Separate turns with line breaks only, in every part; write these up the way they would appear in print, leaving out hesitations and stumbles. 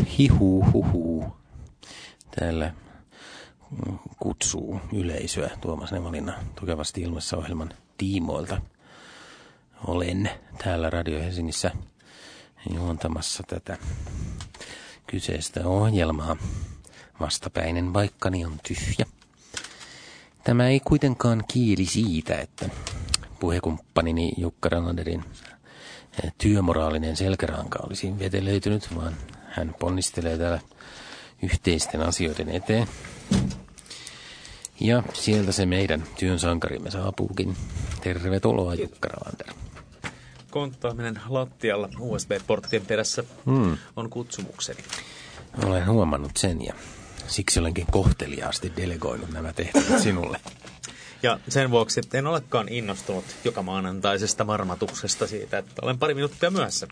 hihuhuhu. Täällä kutsuu yleisöä Tuomas Nevalinna tukevasti ilmassa ohjelman tiimoilta. Olen täällä Radio Helsingissä juontamassa tätä kyseistä ohjelmaa. Vastapäinen vaikkani on tyhjä. Tämä ei kuitenkaan kieli siitä, että puhekumppanini Jukka Ranlanderin työmoraalinen selkäranka olisi vetelöitynyt, vaan hän ponnistelee täällä yhteisten asioiden eteen. Ja sieltä se meidän työn sankarimme saapuukin. Tervetuloa, Jukka Ranlander.
Konttaaminen lattialla USB-porttien perässä on kutsumukseni.
Olen huomannut sen ja siksi olenkin kohteliaasti delegoinut nämä tehtävät sinulle.
Ja sen vuoksi en olekaan innostunut joka maanantaisesta marmatuksesta siitä, että olen pari minuuttia myöhässä.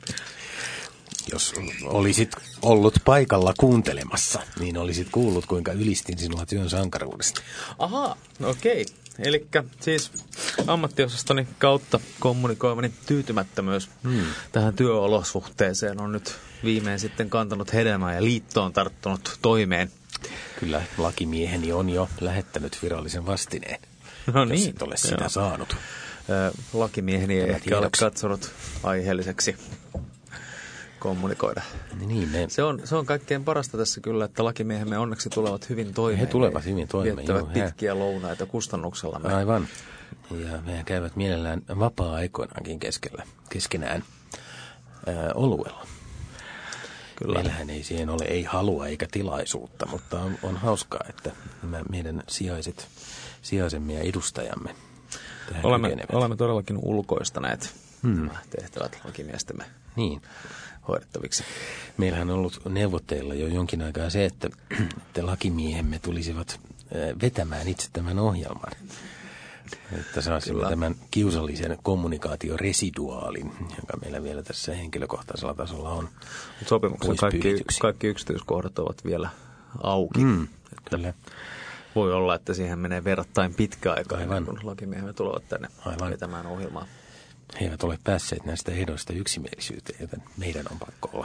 Jos olisit ollut paikalla kuuntelemassa, niin olisit kuullut, kuinka ylistin sinua työn sankaruudesta.
Ahaa, okei. Elikkä siis ammattiosastoni kautta kommunikoimani tyytymättömyys tähän työolosuhteeseen on nyt viimein sitten kantanut hedelmää ja liitto on tarttunut toimeen.
Kyllä, lakimieheni on jo lähettänyt virallisen vastineen.
No niin.
Jos et ole sitä saanut.
Lakimieheni ei ehkä ole katsonut aiheelliseksi kommunikoida.
Niin,
se on kaikkein parasta tässä kyllä, että lakimiehemme onneksi tulevat hyvin toimeen.
He tulevat hyvin toimeen.
Viettävät pitkiä lounaita kustannuksellamme.
Aivan. Ja mehän käyvät mielellään vapaa-aikoinaankin keskenään oluella. Kyllä. Meillähän ei siihen ole ei halua eikä tilaisuutta, mutta on hauskaa, että nämä meidän sijaisemme ja edustajamme
olemme todellakin ulkoistaneet tehtävät lakimiestemme hoidettaviksi.
Meillähän on ollut neuvotteilla jo jonkin aikaa se, että lakimiehemme tulisivat vetämään itse tämän ohjelman. Että saisimme tämän kiusallisen kommunikaatioresiduaalin, joka meillä vielä tässä henkilökohtaisella tasolla on.
Sopimuksen kaikki yksityiskohdat ovat vielä auki.
Kyllä.
Voi olla, että siihen menee verrattain pitkä aika, kun lakimiehemme tulevat tänne vetämään ohjelmaa.
He eivät ole päässeet näistä ehdoista yksimielisyyteen, joten meidän on pakko olla.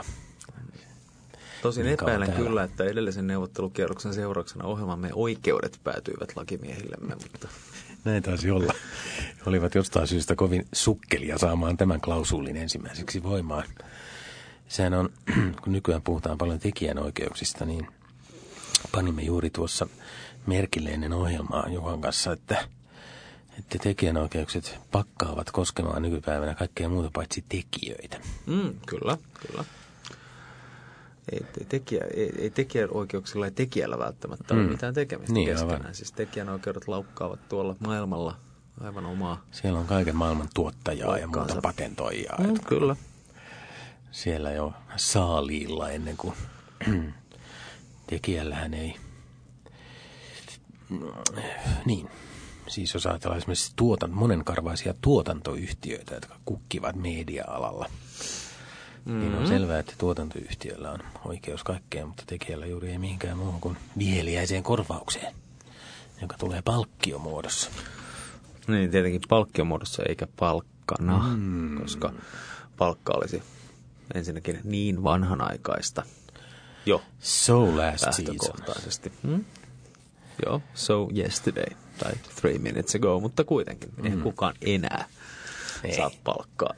Tosin epäilen kyllä, että edellisen neuvottelukierroksen seurauksena ohjelmamme oikeudet päätyivät lakimiehillemme, mutta
näin taisi olla. He olivat jostain syystä kovin sukkelia saamaan tämän klausuulin ensimmäiseksi voimaan. Sehän on, kun nykyään puhutaan paljon tekijänoikeuksista, niin panimme juuri tuossa merkille ennen ohjelmaa Juhan kanssa, että tekijänoikeukset pakkaavat koskemaan nykypäivänä kaikkea muuta paitsi tekijöitä.
Kyllä. Ei tekijänoikeuksilla ja tekijällä välttämättä ole mitään tekemistä keskenään. Siis tekijänoikeudet laukkaavat tuolla maailmalla aivan omaa.
Siellä on kaiken maailman tuottajaa ja muuta patentoijaa.
Kyllä.
Siellä jo saaliilla ennen kuin tekijällähän ei. Niin. Siis jos ajatellaan esimerkiksi monenkarvaisia tuotantoyhtiöitä, jotka kukkivat media-alalla, niin on selvää, että tuotantoyhtiöllä on oikeus kaikkeen, mutta tekijällä juuri ei mihinkään muuhun kuin viheliäiseen korvaukseen, joka tulee palkkiomuodossa.
Niin, tietenkin palkkiomuodossa eikä palkkana, koska palkka olisi ensinnäkin niin vanhanaikaista jo lähtökohtaisesti. Joo, so yesterday tai 3 minutes ago, mutta kuitenkin eihän kukaan enää saa palkkaa.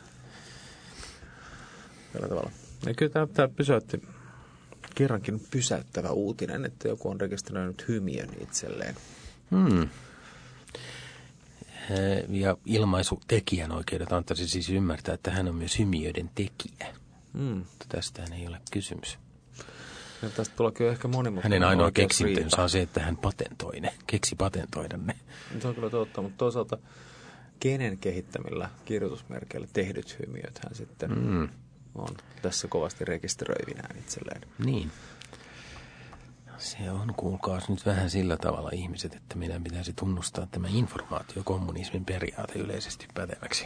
Tällä tavalla. Ja kyllä tämä pysäytti kerrankin pysäyttävä uutinen, että joku on rekisteröinyt hymiön itselleen.
Ja ilmaisu tekijänoikeudet antaisi siis ymmärtää, että hän on myös hymiöiden tekijä. Mutta tästähän ei ole kysymys.
Ja tästä tulee kyllä ehkä monimutkainen.
Hänen ainoa keksintönsä on se, että hän keksi patentoida ne.
Se on kyllä totta, mutta toisaalta kenen kehittämillä kirjoitusmerkeillä tehdyt hymiöt hän sitten on tässä kovasti rekisteröivinään itselleen.
Niin. Se on, kuulkaas nyt vähän sillä tavalla ihmiset, että meidän pitäisi tunnustaa tämä informaatiokommunismin periaate yleisesti päteväksi.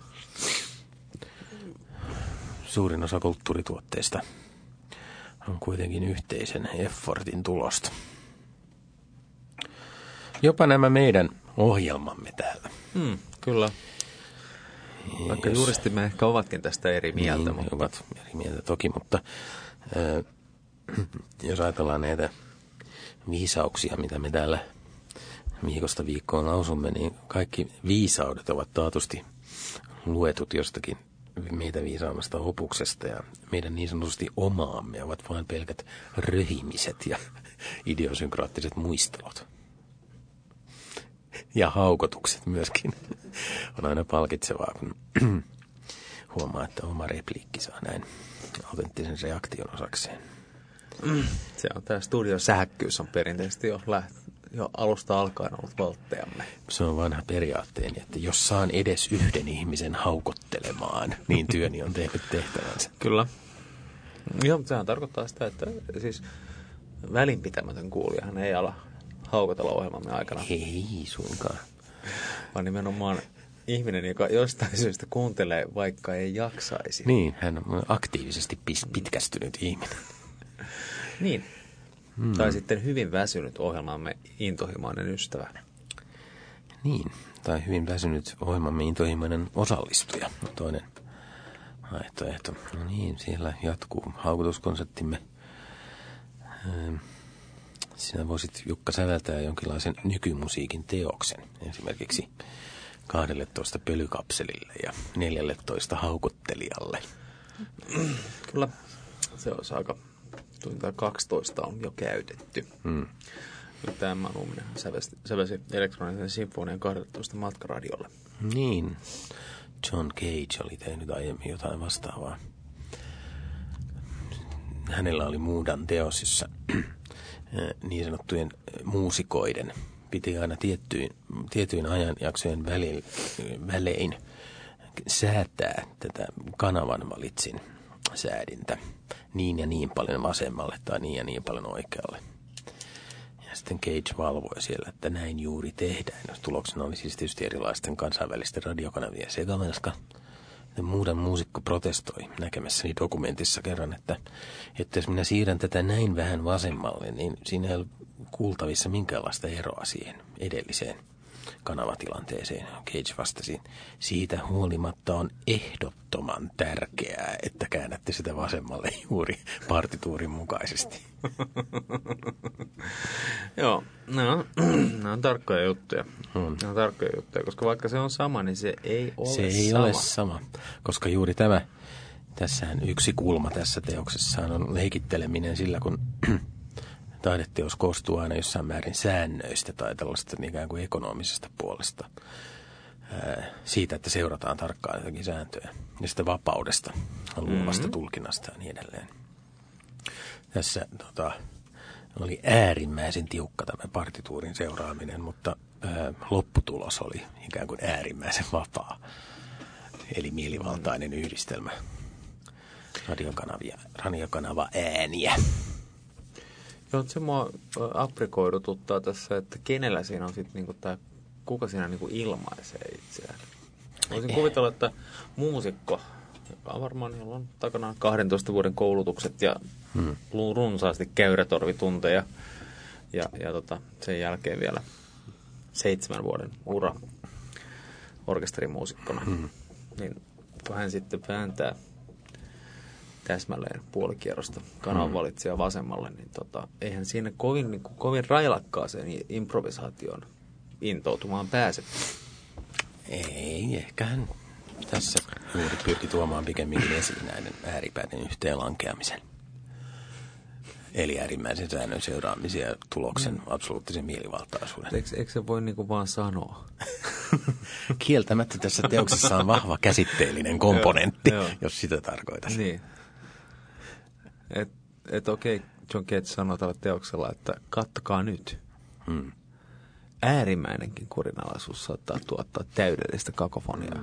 Suurin osa kulttuurituotteista on kuitenkin yhteisen effortin tulosta. Jopa nämä meidän ohjelmamme täällä.
Kyllä. Vaikka juristimme ehkä ovatkin tästä eri mieltä.
Niin, mutta ovat eri mieltä toki, mutta jos ajatellaan näitä viisauksia, mitä me täällä viikosta viikkoon lausumme, niin kaikki viisaudet ovat taatusti luetut jostakin meitä viisaammasta opuksesta ja meidän niin sanotusti omaamme ovat vain pelkät röhimiset ja idiosynkraattiset muistelut. Ja haukotukset myöskin. On aina palkitsevaa, kun huomaa, että oma repliikki saa näin autenttisen reaktion osakseen.
Se on tämä studiosähäkkyys on perinteisesti jo alusta alkaen ollut valttejamme.
Se on vanha periaatteeni, että jos saan edes yhden ihmisen haukottelemaan, niin työni on tehnyt tehtävänsä.
Kyllä. Joo, sehän tarkoittaa sitä, että siis välinpitämätön kuulijahan ei ala haukotella ohjelmamme aikana.
Ei suinkaan.
Vaan nimenomaan ihminen, joka jostain syystä kuuntelee, vaikka ei jaksaisi.
Niin, hän on aktiivisesti pitkästynyt ihminen.
Niin. Tai sitten hyvin väsynyt ohjelmamme intohimoinen ystävä.
Niin, tai hyvin väsynyt ohjelmamme intohimoinen osallistuja. Toinen vaihtoehto. No niin, siellä jatkuu haukutuskonseptimme. Sinä voisit, Jukka, säveltää jonkinlaisen nykymusiikin teoksen. Esimerkiksi 12 pölykapselille ja 14 haukottelijalle.
Kyllä, se olisi aika... Tuntia 12 on jo käytetty. Tämä Nuuminen sävelsi elektronisen sinfonian 12 matkaradiolle.
Niin, John Cage oli tehnyt aiemmin jotain vastaavaa. Hänellä oli Moodan teos, jossa niin sanottujen muusikoiden piti aina tiettyyn ajanjaksojen välein säätää tätä kanavan valitsin säädintä niin ja niin paljon vasemmalle tai niin ja niin paljon oikealle. Ja sitten Cage valvoi siellä, että näin juuri tehdään. Tuloksena oli siis tietysti erilaisten kansainvälisten radiokanavien sekamelska. Moodan muusikko protestoi näkemässäni dokumentissa kerran, että jos minä siirrän tätä näin vähän vasemmalle, niin siinä ei ole kuultavissa minkäänlaista eroa siihen edelliseen kanavatilanteeseen. Cage vastasi, siitä huolimatta on ehdottoman tärkeää, että käännätte sitä vasemmalle juuri partituurin mukaisesti.
Joo, nämä on tarkkoja juttuja. Nämä on tarkkoja juttuja, koska vaikka se on sama, niin se ei ole sama.
Se ei ole sama, koska juuri tässähän yksi kulma tässä teoksessa on leikitteleminen sillä, kun taideteos koostuu aina jossain määrin säännöistä tai tällaista ikään kuin ekonomisesta puolesta. Siitä, että seurataan tarkkaan jotakin sääntöjä. Ja sitä vapaudesta, luovasta tulkinnasta ja niin edelleen. Tässä oli äärimmäisen tiukka tämä partituurin seuraaminen, mutta lopputulos oli ikään kuin äärimmäisen vapaa. Eli mielivaltainen yhdistelmä radiokanava ääniä.
Joo, se mua aprikoidututtaa tässä, että kenellä siinä on sitten niinku tämä, kuka siinä niinku ilmaisee itseään. Voisin kuvitella, että muusikko, joka on varmaan, jolla on takana 12 vuoden koulutukset ja runsaasti käyrätorvitunteja ja sen jälkeen vielä 7 vuoden ura orkesterimuusikkona, niin kun hän sitten vääntää täsmälleen puolikierrosta kanavan valitsija vasemmalle, niin eihän siinä kovin railakkaaseen improvisaatioon intoutumaan pääse.
Ei, ehkä hän tässä juuri pyrki tuomaan pikemminkin esiin näiden ääripäiden yhteenlankeamisen. Eli äärimmäisen säännön seuraamisen ja tuloksen absoluuttisen mielivaltaisuuden.
Eikö se voi niinku vaan sanoa?
Kieltämättä tässä teoksessa on vahva käsitteellinen komponentti, jos sitä tarkoitat.
Niin. Okei, John Cage sanoo tällä teoksella, että kattokaa nyt. Äärimmäinenkin kurinalaisuus saattaa tuottaa täydellistä kakofoniaa.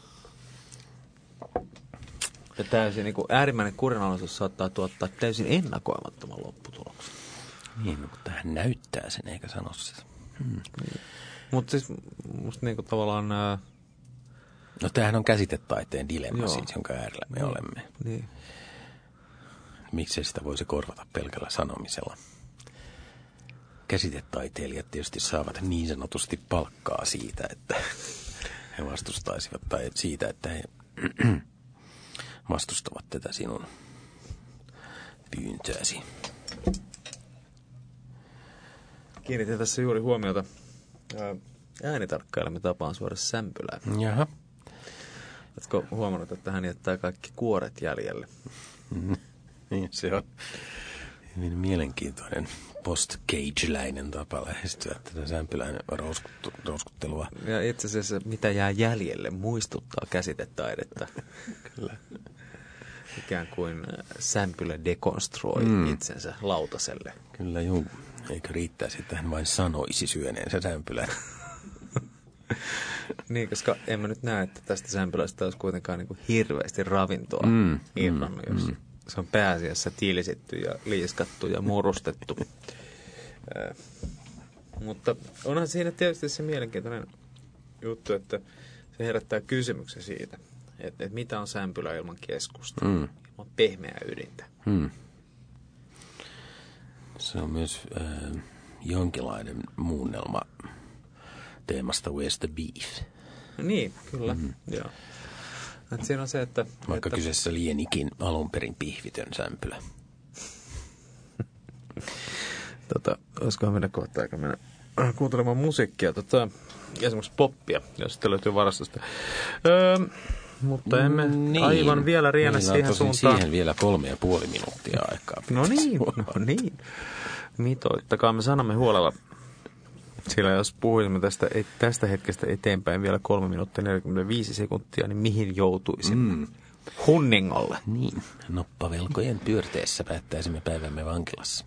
Ja täysin, niin kuin äärimmäinen kurinalaisuus saattaa tuottaa täysin ennakoimattoman lopputuloksen.
Niin, mutta hän näyttää sen eikä sano sitä.
Mutta siis musta niin kuin tavallaan...
No tämähän on käsitetaiteen dilemma siis, jonka äärellä me olemme.
Niin.
Miksei sitä voisi korvata pelkällä sanomisella? Käsitetaiteilijat tietysti saavat niin sanotusti palkkaa siitä, että he vastustaisivat, tai siitä, että he vastustavat tätä sinun pyyntöäsi.
Kiinnitin tässä juuri huomiota äänitarkkailemme tapaan suoda sämpylää.
Jaha.
Oletko huomannut, että hän jättää kaikki kuoret jäljelle?
Niin, se on hyvin mielenkiintoinen post-Cage-läinen tapa lähestyä tätä sämpylän rouskuttelua.
Ja itse asiassa mitä jää jäljelle muistuttaa käsitetaidetta.
Kyllä.
Ikään kuin sämpylä dekonstruoi itsensä lautaselle.
Kyllä juu. Eikö riittäisi, että hän vain sanoisi syöneensä sämpylän?
Niin, koska en mä nyt näe, että tästä sämpylästä olisi kuitenkaan niin kuin hirveästi ravintoa irronnut, jos se on pääasiassa tiilisitty ja liiskattu ja murustettu. Mutta onhan siinä tietysti se mielenkiintoinen juttu, että se herättää kysymyksen siitä, että mitä on sämpylä ilman keskusta, ilman pehmeää ydintä.
Se on myös jonkinlainen muunnelma teemasta Where's the Beef?
Niin, kyllä. Joo. Et siinä on se, että...
Vaikka kyseessä lienikin alun perin pihvitön sämpylä.
Olisikohan meidän kohta aika mennä kuuntelemaan musiikkia, esimerkiksi poppia, jos sitten löytyy varastosta. Mutta emme aivan vielä riennä siihen suuntaan.
Siihen vielä 3,5 minuuttia aikaa.
No niin. Mitoittakaamme sanamme huolella. Sillä jos puhuisimme tästä hetkestä eteenpäin vielä 3 minuuttia 45 sekuntia, niin mihin joutuisimme? Hunningolle.
Niin, noppavelkojen pyörteessä päättäisimme päivämme vankilassa.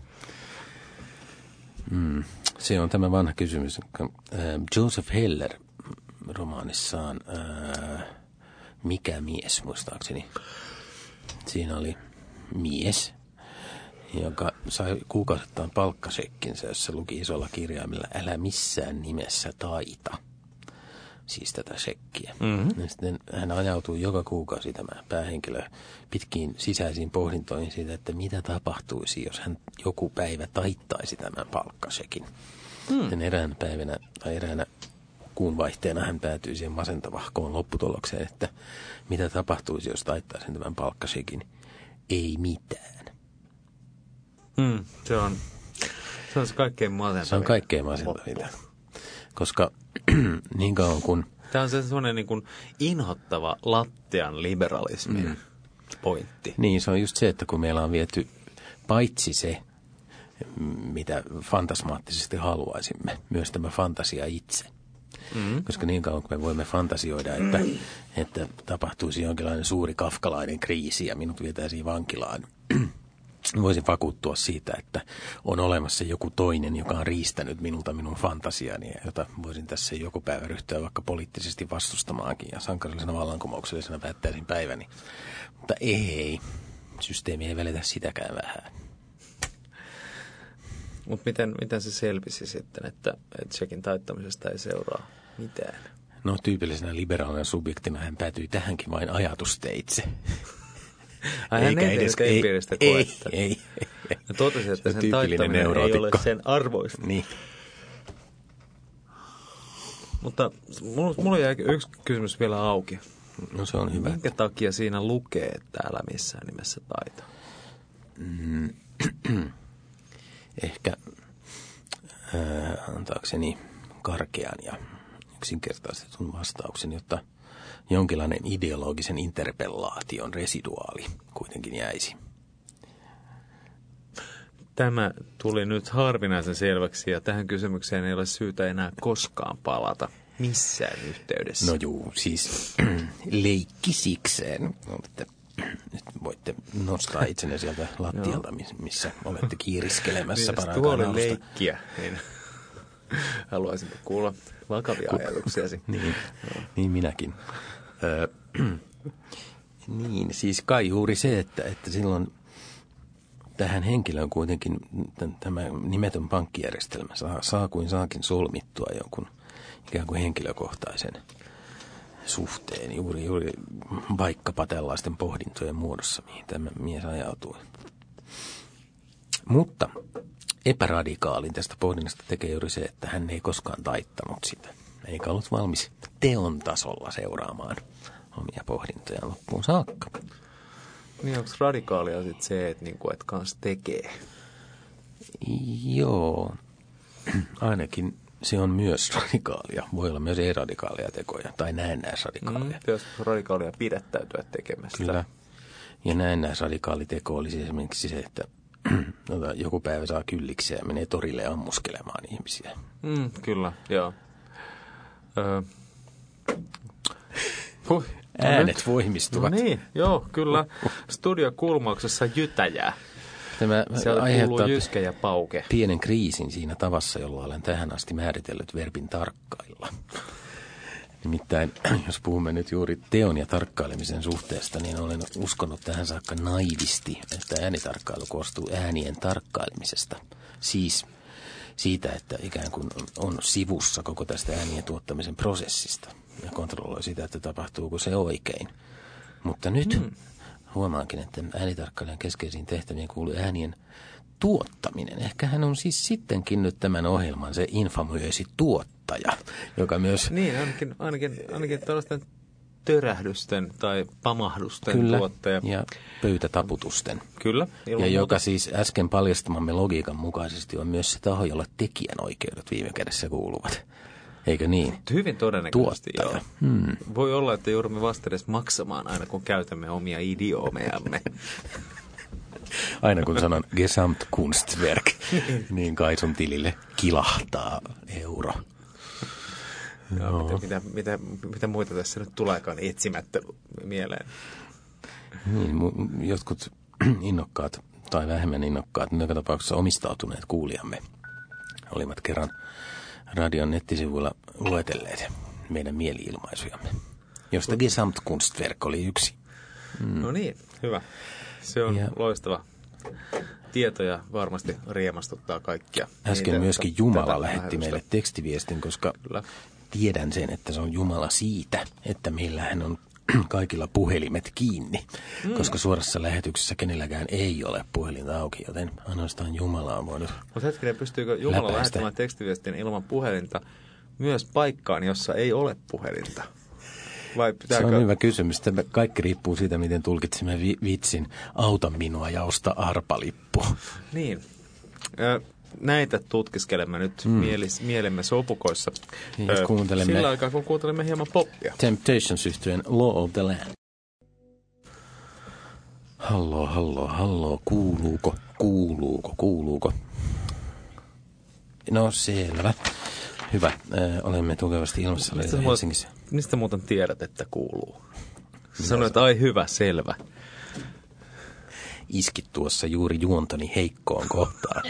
Se on tämä vanha kysymys. Joseph Heller romaanissaan Mikä mies, muistaakseni. Siinä oli mies, joka sai kuukausittain palkkasekkinsä, jossa luki isolla kirjaimella älä missään nimessä taita. Siis tätä sekkiä. Ja sitten hän ajautui joka kuukausi, tämä päähenkilö, pitkiin sisäisiin pohdintoihin siitä, että mitä tapahtuisi, jos hän joku päivä taittaisi tämän palkkasekin. Eräänä päivänä tai eräänä kuun vaihteena hän päätyi siihen masentavahkoon lopputulokseen, että mitä tapahtuisi, jos taittaisin tämän palkkasekin. Ei mitään.
Se on se kaikkein masentavinta.
Se on kaikkein masentavinta. Koska niin kauan kun...
Tämä on sellainen niin kuin inhottava lattian liberalismin pointti.
Niin, se on just se, että kun meillä on viety paitsi se, mitä fantasmaattisesti haluaisimme, myös tämä fantasia itse. Koska niin kauan kun me voimme fantasioida, että tapahtuisi jonkinlainen suuri kafkalainen kriisi ja minut vietäisiin vankilaan, voisin vakuuttua siitä, että on olemassa joku toinen, joka on riistänyt minulta minun fantasiani, jota voisin tässä joku päivä ryhtyä vaikka poliittisesti vastustamaankin ja sankarillisena vallankumouksellisena päättäisin päiväni. Mutta ei, systeemi ei välitä sitäkään vähän.
Mutta miten se selvisi sitten, että sekin taittamisesta ei seuraa mitään?
No tyypillisenä liberaalina subjektina hän päätyi tähänkin vain ajatusteitse.
Hän ei tehnyt empiiristä koetta.
Ei.
Ja totesi, että sen taittaminen ei ole sen arvoista.
Niin.
Mutta mulla jäi yksi kysymys vielä auki.
No se on hyvä.
Minkä takia siinä lukee, että älä missään nimessä taita?
Ehkä antaakseni karkean ja yksinkertaistetun vastauksen, jotta jonkinlainen ideologisen interpellaation residuaali kuitenkin jäisi.
Tämä tuli nyt harvinaisen selväksi ja tähän kysymykseen ei ole syytä enää koskaan palata missään yhteydessä.
No juu, siis leikkisikseen. Nyt voitte nostaa itsenne sieltä lattialta, missä olette kiiriskelemässä paraikaan
alusta. Tuo oli leikkiä, niin haluaisin kuulla vakavia ajatuksiasi.
niin minäkin. Niin, siis kai juuri se, että silloin tähän henkilöön kuitenkin tämä nimetön pankkijärjestelmä saa kuin saakin solmittua jonkun ikään kuin henkilökohtaisen suhteen juuri vaikkapa tällaisten pohdintojen muodossa, mihin tämä mies ajautui. Mutta epäradikaalin tästä pohdinnasta tekee juuri se, että hän ei koskaan taittanut sitä. Eikä ollut valmis teon tasolla seuraamaan omia pohdintojaan loppuun saakka.
Niin onko radikaalia sitten se, että, et kanssa tekee?
Joo, ainakin se on myös radikaalia. Voi olla myös ei-radikaalia tekoja tai näennäisradikaalia.
Jos radikaalia pidättäytyä tekemästä.
Kyllä. Ja näennäisradikaali teko olisi esimerkiksi se, että joku päivä saa kylliksiä ja menee torille ammuskelemaan ihmisiä.
Kyllä, joo.
Äänet voimistuvat.
No niin, joo, kyllä. Studiokulmauksessa jytäjää.
Tämä
Sieltä
aiheuttaa
kuuluu jyskä ja pauke.
pienen kriisin siinä tavassa, jolla olen tähän asti määritellyt verbin tarkkailla. Nimittäin, jos puhumme nyt juuri teon ja tarkkailemisen suhteesta, niin olen uskonut tähän saakka naivisti, että äänitarkkailu koostuu äänien tarkkailemisesta. Siis siitä, että ikään kuin on sivussa koko tästä äänien tuottamisen prosessista ja kontrolloi sitä, että tapahtuuko se oikein. Mutta nyt huomaankin, että äänitarkkailijan keskeisiin tehtäviin kuuluu äänien tuottaminen. Ehkä hän on siis sittenkin nyt tämän ohjelman se infamöösi tuottaja, joka myös...
Niin, ainakin tällaisten törähdysten tai pamahdusten
Kyllä,
tuottaja.
ja pöytätaputusten.
Kyllä.
Ja joka siis äsken paljastamamme logiikan mukaisesti on myös se taho, jolla tekijänoikeudet viime kädessä kuuluvat. Eikö niin?
Hyvin todennäköisesti,
Tuottaja.
joo. Voi olla, että joudumme vasta edes maksamaan aina, kun käytämme omia idioomejamme.
Aina kun sanon Gesamtkunstwerk, niin Kaisun tilille kilahtaa euro.
No. Mitä muita tässä nyt tuleekaan etsimättä mieleen?
Niin, jotkut innokkaat tai vähemmän innokkaat, joka tapauksessa omistautuneet kuulijamme olivat kerran radion nettisivuilla luetelleet meidän mieli-ilmaisujamme, josta Gesamtkunstwerk oli yksi.
No niin, hyvä. Se on loistava tieto ja varmasti riemastuttaa kaikkia.
Äsken myöskin Jumala lähetti meille tekstiviestin, koska tiedän sen, että se on Jumala siitä, että meillähän on kaikilla puhelimet kiinni, koska suorassa lähetyksessä kenelläkään ei ole puhelinta auki, joten ainoastaan Jumala on voinut
Mutta hetkinen, pystyykö Jumala lähettämään tekstiviestin ilman puhelinta myös paikkaan, jossa ei ole puhelinta? Vai pitääkö...
Se on hyvä kysymys. Tämä kaikki riippuu siitä, miten tulkitsemme vitsin auta minua ja osta arpalippu.
Niin. Näitä tutkiskelemme nyt mielemme sopukoissa. Sillä aikaa, kun kuuntelemme hieman poppia.
Temptations-yhtyeen Law of the Land. Hallo. Kuuluuko? No selvä. Hyvä. Olemme tukevasti ilmassa Helsingissä.
Mistä muuten tiedät, että kuuluu? Sanoit, että ai hyvä, selvä.
Iskit tuossa juuri juontoni heikkoon kohtaan.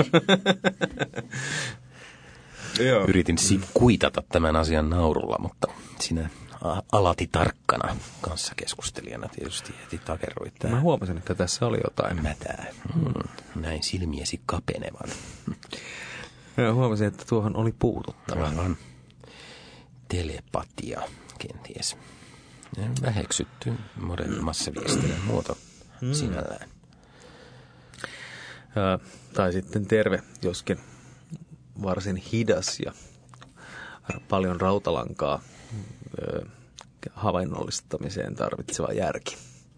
Yritin kuitata tämän asian naurulla, mutta sinä alati tarkkana kanssakeskustelijana tietysti heti takerroit tähän.
Mä huomasin, että tässä oli jotain.
Mätää. Näin silmiesi kapenevan.
Mä huomasin, että tuohon oli puututtava.
Aivan. Telepatia kenties. Väheksytty moderni massaviestinnän muoto sinällään.
Tai sitten terve, joskin varsin hidas ja paljon rautalankaa havainnollistamiseen tarvitseva järki.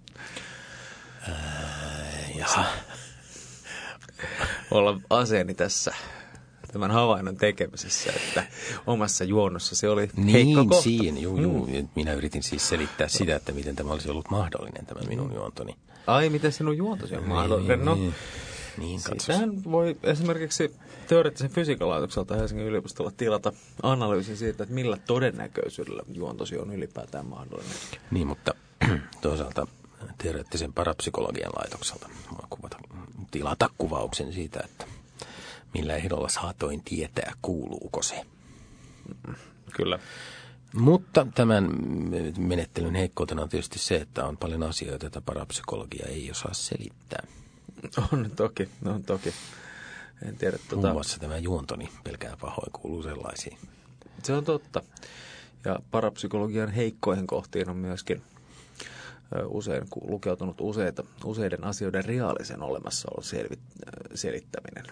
Olla aseeni tässä tämän havainnon tekemisessä, että omassa juonnossa se oli heikko kohta.
Minä yritin siis selittää sitä, että miten tämä olisi ollut mahdollinen, tämä minun juontoni.
Ai, miten sinun juontosi on mahdollinen? Siitähän voi esimerkiksi teoreettisen fysiikalaitokselta Helsingin yliopistolla tilata analyysin siitä, että millä todennäköisyydellä juontosi on ylipäätään mahdollinen.
Niin, mutta toisaalta teoreettisen parapsykologian laitokselta tilata kuvauksen siitä, että millä ehdolla saatoin tietää, kuuluuko se.
Kyllä.
Mutta tämän menettelyn heikkoutena on tietysti se, että on paljon asioita, joita parapsykologia ei osaa selittää.
On toki. En tiedä,
Muun muassa tämä juontoni pelkää pahoin kuuluu sellaisiin.
Se on totta. Ja parapsykologian heikkoihin kohtiin on myöskin usein lukeutunut useiden asioiden reaalisen olemassaolon selittäminen.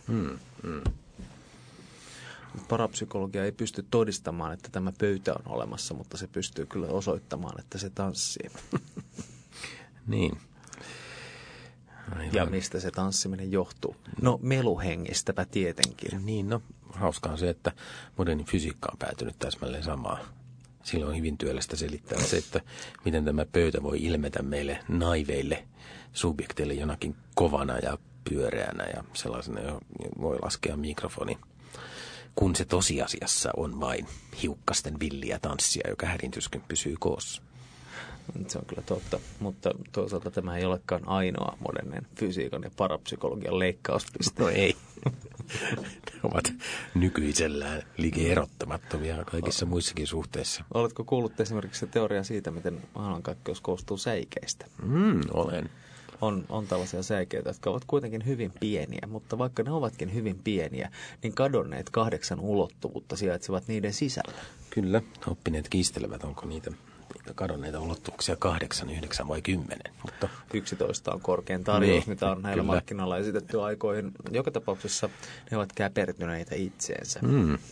Parapsykologia ei pysty todistamaan, että tämä pöytä on olemassa, mutta se pystyy kyllä osoittamaan, että se tanssii.
Niin. Aivan.
Ja mistä se tanssiminen johtuu? No meluhengistäpä tietenkin.
Niin, no hauskaa on se, että moderni fysiikka on päätynyt täsmälleen samaan. Silloin on hyvin työlästä selittää se, että miten tämä pöytä voi ilmetä meille naiveille subjekteille jonakin kovana ja pyöreänä ja sellaisena, johon voi laskea mikrofoni, kun se tosiasiassa on vain hiukkasten villiä tanssia, joka hädintyskin pysyy koossa.
Se on kyllä totta, mutta toisaalta tämä ei olekaan ainoa modernin fysiikan ja parapsykologian leikkauspiste.
No ei. Ne ovat nykyisellään liki erottamattomia kaikissa muissakin suhteissa.
Oletko kuullut esimerkiksi teoriaa siitä, miten maailmankaikkeus koostuu säikeistä?
Olen.
On tällaisia säikeitä, jotka ovat kuitenkin hyvin pieniä, mutta vaikka ne ovatkin hyvin pieniä, niin kadonneet 8 ulottuvuutta sijaitsevat niiden sisällä.
Kyllä, oppineet kiistelevät, onko niitä kadonneita ulottuvuuksia 8, 9 vai 10. Mutta
11 on korkein tarjous,
niin,
mitä on näillä
kyllä.
markkinoilla esitetty aikoihin. Joka tapauksessa ne ovat käpertyneitä itseensä.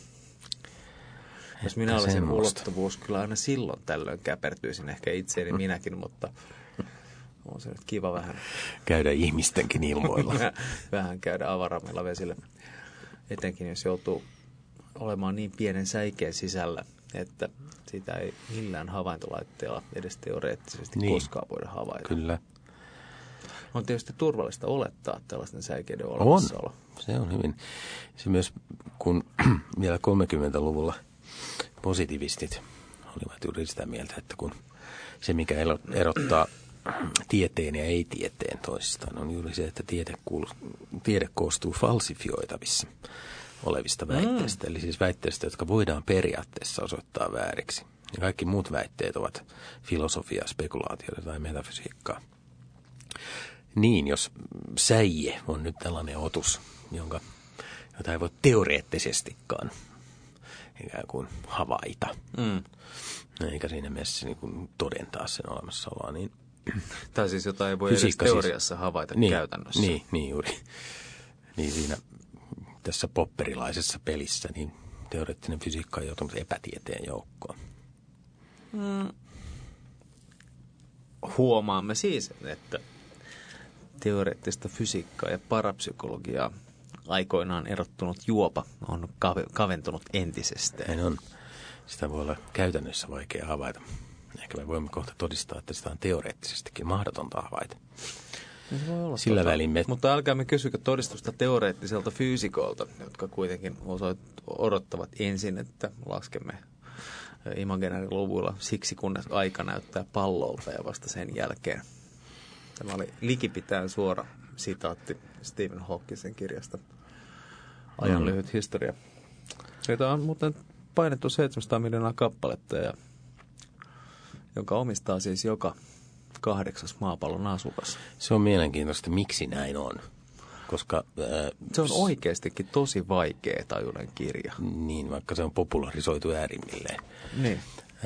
Jos minä olisin
semmoista.
ulottuvuus, kyllä aina silloin tällöin käpertyisin ehkä itseeni minäkin, mutta on se nyt kiva vähän.
Käydä ihmistenkin ilmoilla.
Vähän käydä avarammilla vesillä. Etenkin jos joutuu olemaan niin pienen säikeen sisällä, että sitä ei millään havaintolaitteella edes teoreettisesti koskaan voida havaita.
Kyllä.
On tietysti turvallista olettaa tällaisten säikeiden olemassaolo.
Se on hyvin. Se myös, kun vielä 30-luvulla positivistit olivat juuri sitä mieltä, että kun se, mikä erottaa tieteen ja ei-tieteen toisistaan, on juuri se, että tiede koostuu falsifioitavissa olevista väitteistä. Eli siis väitteistä, jotka voidaan periaatteessa osoittaa vääriksi. Ja kaikki muut väitteet ovat filosofiaa, spekulaatiota tai metafysiikkaa. Niin, jos säie on nyt tällainen otus, jota ei voi teoreettisestikaan ikään kuin havaita, eikä siinä mielessä niin kuin todentaa sen olemassaoloa, niin
tai siis jota ei voi edes teoriassa havaita käytännössä.
Niin juuri. Niin siinä tässä popperilaisessa pelissä niin teoreettinen fysiikka on joutunut epätieteen joukkoon.
Huomaamme siis, että teoreettista fysiikkaa ja parapsykologiaa aikoinaan erottunut juopa on kaventunut entisestään.
Näin on. Sitä voi olla käytännössä vaikea havaita. Ehkä me voimme kohta todistaa, että sitä on teoreettisestikin mahdotonta havaita.
No se voi olla
Sillä välin
Mutta älkäämme kysykö todistusta teoreettiselta fyysikolta, jotka kuitenkin odottavat ensin, että laskemme imaginääriluvuilla siksi, kunnes aika näyttää pallolta ja vasta sen jälkeen. Tämä oli likipitäen suora sitaatti Stephen Hawkingin kirjasta Ajan lyhyt historia. Siitä on muuten painettu 700 miljoonaa kappaletta, joka omistaa siis joka 8. maapallon asukas.
Se on mielenkiintoista, miksi näin on. Koska
se on oikeastikin tosi vaikea tajuinen kirja.
Niin, vaikka se on popularisoitu äärimmilleen.
Niin.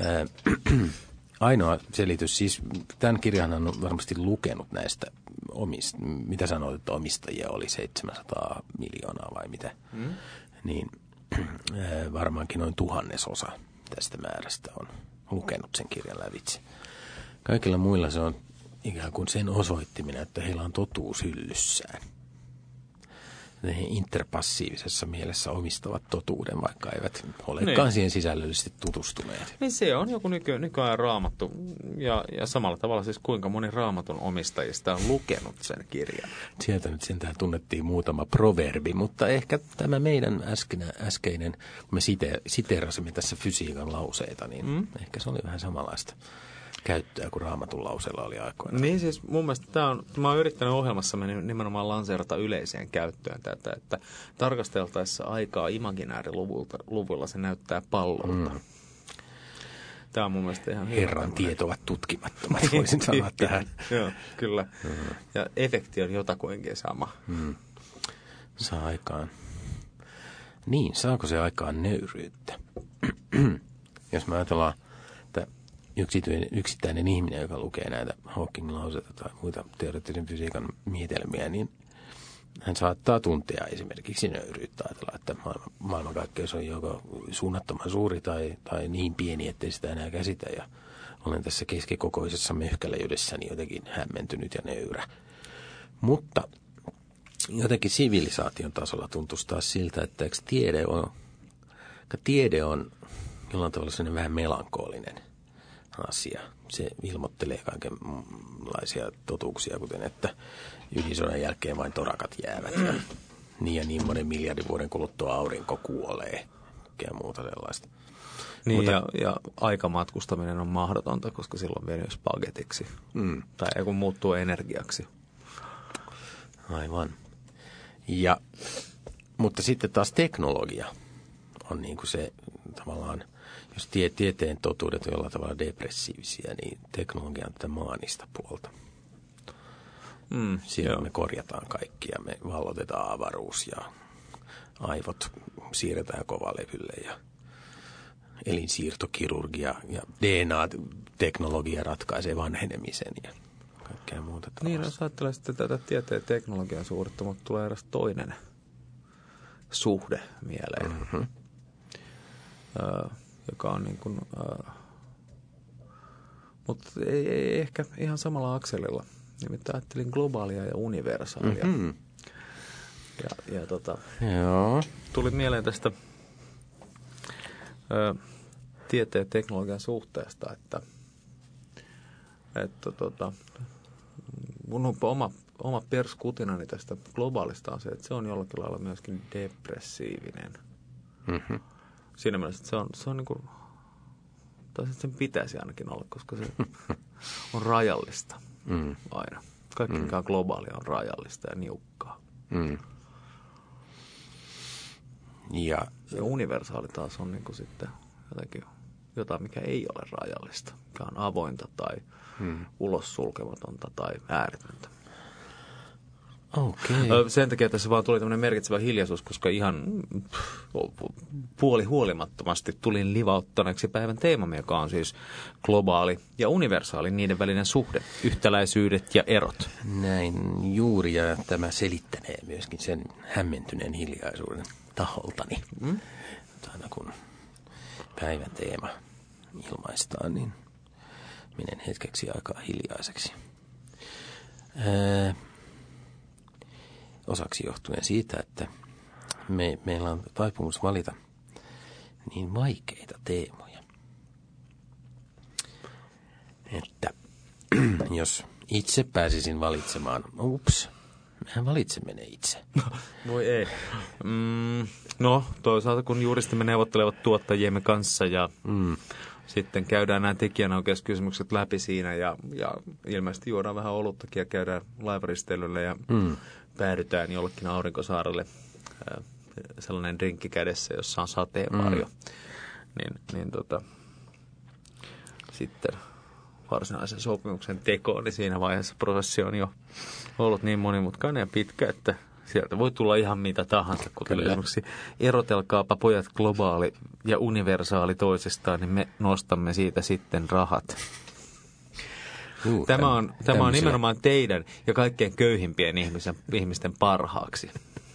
Ainoa selitys, siis tämän kirjan on varmasti lukenut näistä mitä sanoit, että omistajia oli 700 miljoonaa vai mitä, niin varmaankin noin 1/1000 tästä määrästä on lukenut sen kirjan lävitse. Kaikilla muilla se on ikään kuin sen osoittiminen, että heillä on totuus hyllyssään. He interpassiivisessa mielessä omistavat totuuden, vaikka eivät olekaan siihen sisällöllisesti tutustuneet.
Niin se on joku nykyajan raamattu. Ja samalla tavalla siis kuinka moni raamatun omistajista on lukenut sen kirjan.
Sieltä nyt sentään tunnettiin muutama proverbi, mutta ehkä tämä meidän äskeinen, kun me siteerasimme tässä fysiikan lauseita, niin ehkä se oli vähän samanlaista käyttöä kuin raamatun lauseella oli aikoinaan.
Niin siis mun mielestä mä oon yrittänyt ohjelmassamme nimenomaan lanseerata yleiseen käyttöön tätä, että tarkasteltaessa aikaa imaginääriluvulla se näyttää pallolta. Tämä on mun mielestä ihan hyvä.
Herran tiet ovat tutkimattomat, voisin sanoa tähän.
Joo, kyllä. Ja efekti on jotakuinkin sama.
Saa aikaan. Niin, saako se aikaan nöyryyttä? Jos me ajatellaan, että yksittäinen ihminen, joka lukee näitä Hawkingin lauseita tai muita teoreettisen fysiikan mietelmiä, niin hän saattaa tuntea esimerkiksi nöyryyttä, ajatella, että maailmankaikkeus on joko suunnattoman suuri tai niin pieni, ettei sitä enää käsitä. Ja olen tässä keskikokoisessa möhkäleydessäni jotenkin hämmentynyt ja nöyrä. Mutta jotenkin sivilisaation tasolla tuntuisi taas siltä, että tiede on jollain tavalla sellainen vähän melankolinen asia. Se ilmoittelee kaikenlaisia totuuksia, kuten että ydinsodan jälkeen vain torakat jäävät ja niin monen miljardin vuoden kuluttua aurinko kuolee ja muuta sellaista.
Niin, mutta, ja aikamatkustaminen on mahdotonta, koska silloin venyy spagetiksi tai kun muuttuu energiaksi.
Aivan. Mutta sitten taas teknologia on niin kuin se tavallaan, jos tieteen totuudet on jollain tavalla depressiivisiä, niin teknologia on tätä maanista puolta. Silloin me korjataan kaikki ja me vallotetaan avaruus ja aivot siirretään kovalevylle ja elinsiirtokirurgia ja DNA-teknologia ratkaisee vanhenemisen ja kaikkea muuta.
Niin, jos ajattelee sitten tätä tieteen teknologian suhdetta, mutta tulee edes toinen suhde mieleen, joka on niin kuin, mutta ei ehkä ihan samalla akselilla. Nimittäin ajattelin globaalia ja universaalia.
Joo.
Tuli mieleen tästä tieteen ja teknologian suhteesta, että mun oma perskutinani tästä globaalista on se, että se on jollakin lailla myöskin depressiivinen. Siinä mielessä, että se on niin kuin, tai sen pitäisi ainakin olla, koska se on rajallista aina. Kaikki, mikä on globaalia, on rajallista ja niukkaa. Ja universaali taas on niin kuin sitten jotenkin jotain, mikä ei ole rajallista, mikä on avointa tai ulos sulkematonta tai ääretöntä.
Okay.
Sen takia tässä vaan tuli tämmöinen merkitsevä hiljaisuus, koska ihan puolihuolimattomasti tulin livauttaneeksi päivän teemamme, joka on siis globaali ja universaali, niiden välinen suhde, yhtäläisyydet ja erot.
Näin juuri, ja tämä selittänee myöskin sen hämmentyneen hiljaisuuden taholtani. Aina kun päivän teema ilmaistaan, niin menen hetkeksi aikaa hiljaiseksi. Osaksi johtuen siitä, että meillä on taipumus valita niin vaikeita teemoja, että jos itse pääsisin valitsemaan, mehän valitsemme ne itse.
Voi ei. No, toisaalta kun juristimme neuvottelevat tuottajiemme kanssa ja sitten käydään nämä tekijänoikeuskysymykset läpi siinä ja ilmeisesti juodaan vähän oluttakin ja käydään laivaristeilyllä ja päädytään jollekin aurinkosaarelle sellainen drinkki kädessä, jossa on sateenvarjo. Sitten varsinaisen sopimuksen tekoon, niin siinä vaiheessa prosessi on jo ollut niin monimutkainen ja pitkä, että sieltä voi tulla ihan mitä tahansa, kuten esimerkiksi erotelkaapa pojat globaali ja universaali toisestaan, niin me nostamme siitä sitten rahat. Tämä on nimenomaan teidän ja kaikkein köyhimpien ihmisten parhaaksi.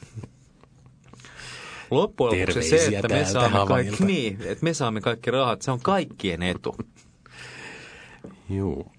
Loppujen lopuksi se, että me saamme kaikki rahat, se on kaikkien etu.
Joo.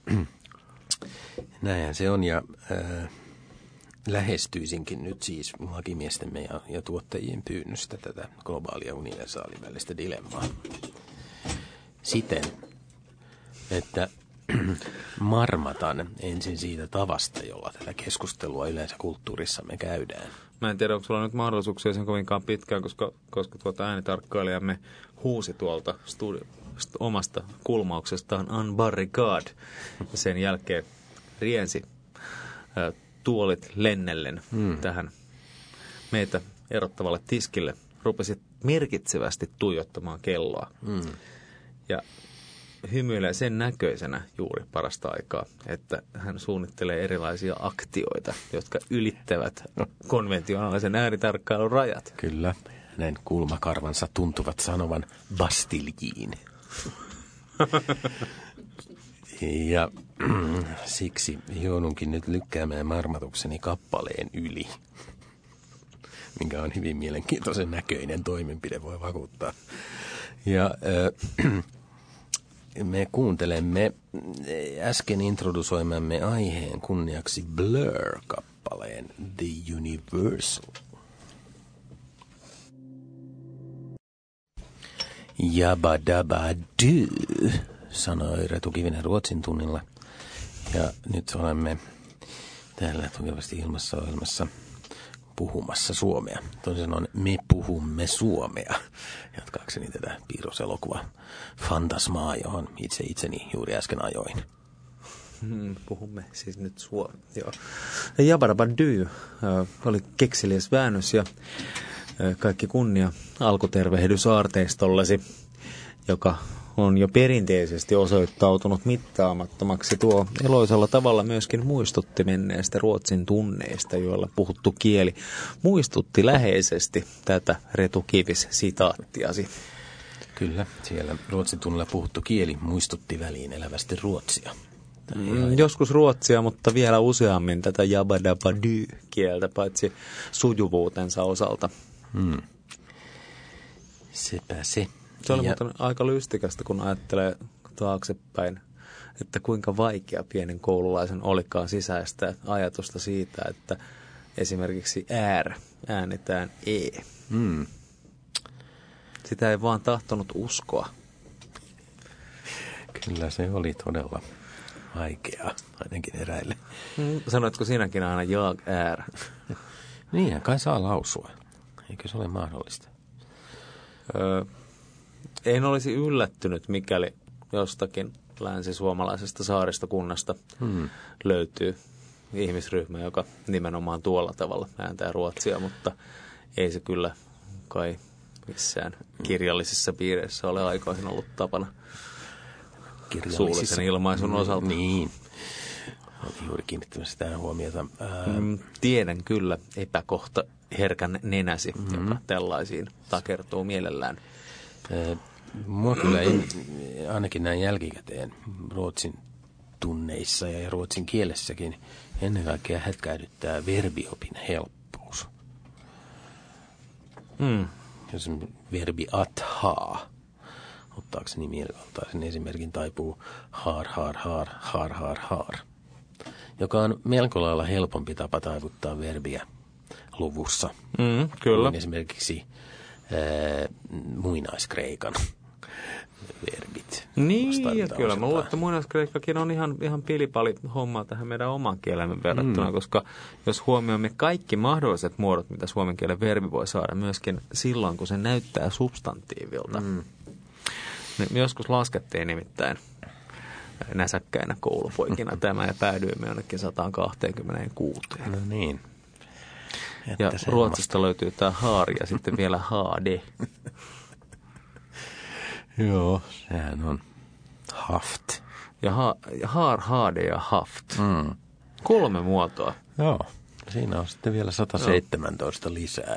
Näinhän se on, ja lähestyisinkin nyt siis lakimiestemme ja tuottajien pyynnöstä tätä globaalia ja universaalin välistä dilemmaa siten, että marmatan ensin siitä tavasta, jolla tätä keskustelua yleensä kulttuurissamme käydään.
Mä en tiedä, onko sulla nyt mahdollisuuksia sen kovinkaan pitkään, koska äänitarkkailijamme huusi tuolta omasta kulmauksestaan unbarricade. Ja sen jälkeen riensi tuolit lennellen tähän meitä erottavalle tiskille. Rupesi merkitsevästi tuijottamaan kelloa. Ja hymyilee sen näköisenä juuri parasta aikaa, että hän suunnittelee erilaisia aktioita, jotka ylittävät konventionaalisen äänitarkkailun rajat.
Kyllä, näin kulmakarvansa tuntuvat sanovan Bastiljiin. Ja siksi joudunkin nyt lykkäämään marmatukseni kappaleen yli, minkä on hyvin mielenkiintoisen näköinen toimenpide, voi vakuuttaa. Ja me kuuntelemme äsken introdusoimamme aiheen kunniaksi Blur-kappaleen The Universal. Jabba-dabba-doo, sanoi Retu Kivinen Ruotsin tunnilla. Ja nyt olemme täällä tukevasti ilmassa ohjelmassa puhumassa suomea. Toisin sanoen me puhumme suomea, jatkaakseni tätä piirroselokuva fantasmaa, johon itseni juuri äsken ajoin.
Puhumme siis nyt suomea. Joo. Jabba-dabba-doo oli kekseliäs väännös ja kaikki kunnia alkutervehdysarteistollesi, joka on jo perinteisesti osoittautunut mittaamattomaksi. Tuo eloisella tavalla myöskin muistutti menneistä Ruotsin tunneista, joilla puhuttu kieli muistutti läheisesti tätä Retu Kivis-sitaattiasi.
Kyllä, siellä Ruotsin tunnilla puhuttu kieli muistutti väliin elävästi ruotsia.
Joskus ruotsia, mutta vielä useammin tätä jabba-dabba-doo-kieltä, paitsi sujuvuutensa osalta.
Sepä se.
Se oli muuten aika lystikästä, kun ajattelee taaksepäin, että kuinka vaikea pienen koululaisen olikaan sisäistää ajatusta siitä, että esimerkiksi äänetään e. Sitä ei vaan tahtonut uskoa.
Kyllä se oli todella vaikeaa, ainakin eräille.
Sanoitko sinäkin aina jag är?
Niin, kai saa lausua. Eikö se ole mahdollista?
En olisi yllättynyt, mikäli jostakin länsisuomalaisesta saaristokunnasta löytyy ihmisryhmä, joka nimenomaan tuolla tavalla ääntää ruotsia, mutta ei se kyllä kai missään kirjallisissa piireissä ole aikoihin ollut tapana suullisen ilmaisun osalta.
Niin, olen juuri kiinnittämässä tähän huomiota.
Tiedän kyllä epäkohta herkän nenäsi, joka tällaisiin takertuu mielellään.
Mua kyllä ainakin näin jälkikäteen Ruotsin tunneissa ja ruotsin kielessäkin ennen kaikkea hätkähdyttää verbiopin helppous. Jos verbi athaa, ottaakseni mielivaltaisen esimerkin, taipuu har, joka on melko lailla helpompi tapa taivuttaa verbiä luvussa.
Kyllä.
Kuin esimerkiksi muinaiskreikan verbit.
Niin, ja kyllä. Mä luulen, että muinaiskreikkakin on ihan pilipali hommaa tähän meidän oman kielemme verrattuna, koska jos huomioimme kaikki mahdolliset muodot, mitä suomen kielen verbi voi saada, myöskin silloin, kun se näyttää substantiivilta. Niin joskus laskettiin nimittäin näsäkkäinä koulupoikina tämä ja päädyimme jonnekin 126.
No niin.
Ja Ruotsista löytyy tämä haari ja sitten vielä HD.
Joo, sehän on haft.
Ja har, HD ja haft. 3 muotoa.
Joo, siinä on sitten vielä 117 lisää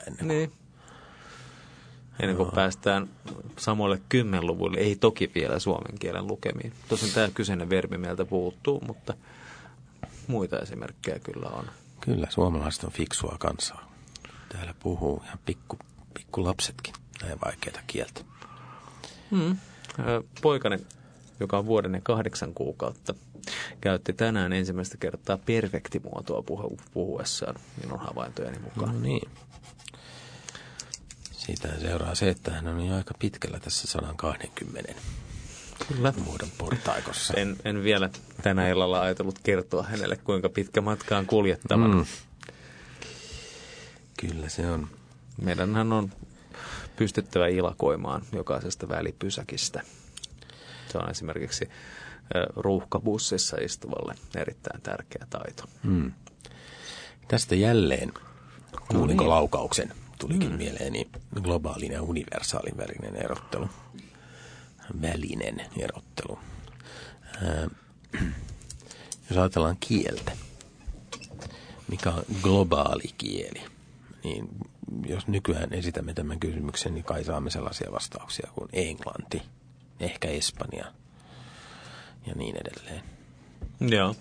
ennen kuin päästään samoille 10-luvuille. Ei toki vielä suomen kielen lukemiin. Tosin tämä kyseinen verbi meiltä puuttuu, mutta muita esimerkkejä kyllä on.
Kyllä, suomalaiset on fiksua kansaa. Täällä puhuu ihan pikku lapsetkin näin vaikeita kieltä.
Poikani, joka on vuoden ja 8 kuukautta, käytti tänään ensimmäistä kertaa perfektimuotoa puhuessaan minun havaintojeni mukaan.
No niin. Siitä seuraa se, että hän on jo aika pitkällä tässä 120
Kyllä.
muodon portaikossa.
En vielä tänä illalla ajatellut kertoa hänelle, kuinka pitkä matka on kuljettavana.
Kyllä se on.
Meidänhän on pystyttävä ilakoimaan jokaisesta välipysäkistä. Se on esimerkiksi ruuhkabussissa istuvalle erittäin tärkeä taito.
Tästä jälleen kuulinko laukauksen? Tulikin mieleeni globaalin ja universaalin välinen erottelu. Jos ajatellaan kieltä, mikä on globaali kieli, niin jos nykyään esitämme tämän kysymyksen, niin kai saamme sellaisia vastauksia kuin englanti, ehkä espanja ja niin edelleen.
Joo.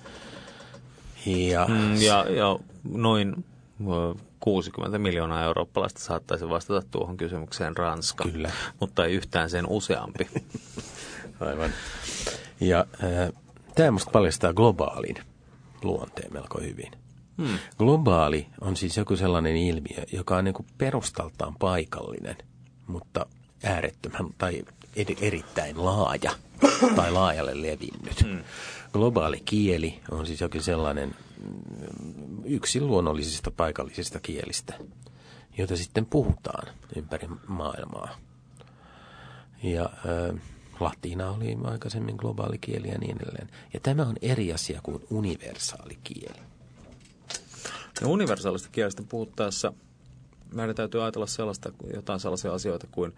Ja noin 60 miljoonaa eurooppalaista saattaisi vastata tuohon kysymykseen Ranska.
Kyllä.
Mutta ei yhtään sen useampi.
Aivan. Ja tämä musta paljastaa globaalin luonteen melko hyvin. Globaali on siis joku sellainen ilmiö, joka on niin kuin perustaltaan paikallinen, mutta äärettömän tai erittäin laaja tai laajalle levinnyt. Globaali kieli on siis jokin sellainen yksi luonnollisista paikallisista kielistä, jota sitten puhutaan ympäri maailmaa. Ja latina oli aikaisemmin globaali kieli ja niin edelleen. Ja tämä on eri asia kuin universaali kieli.
Ja universaalista kielestä puhuttaessa meidän täytyy ajatella jotain sellaisia asioita kuin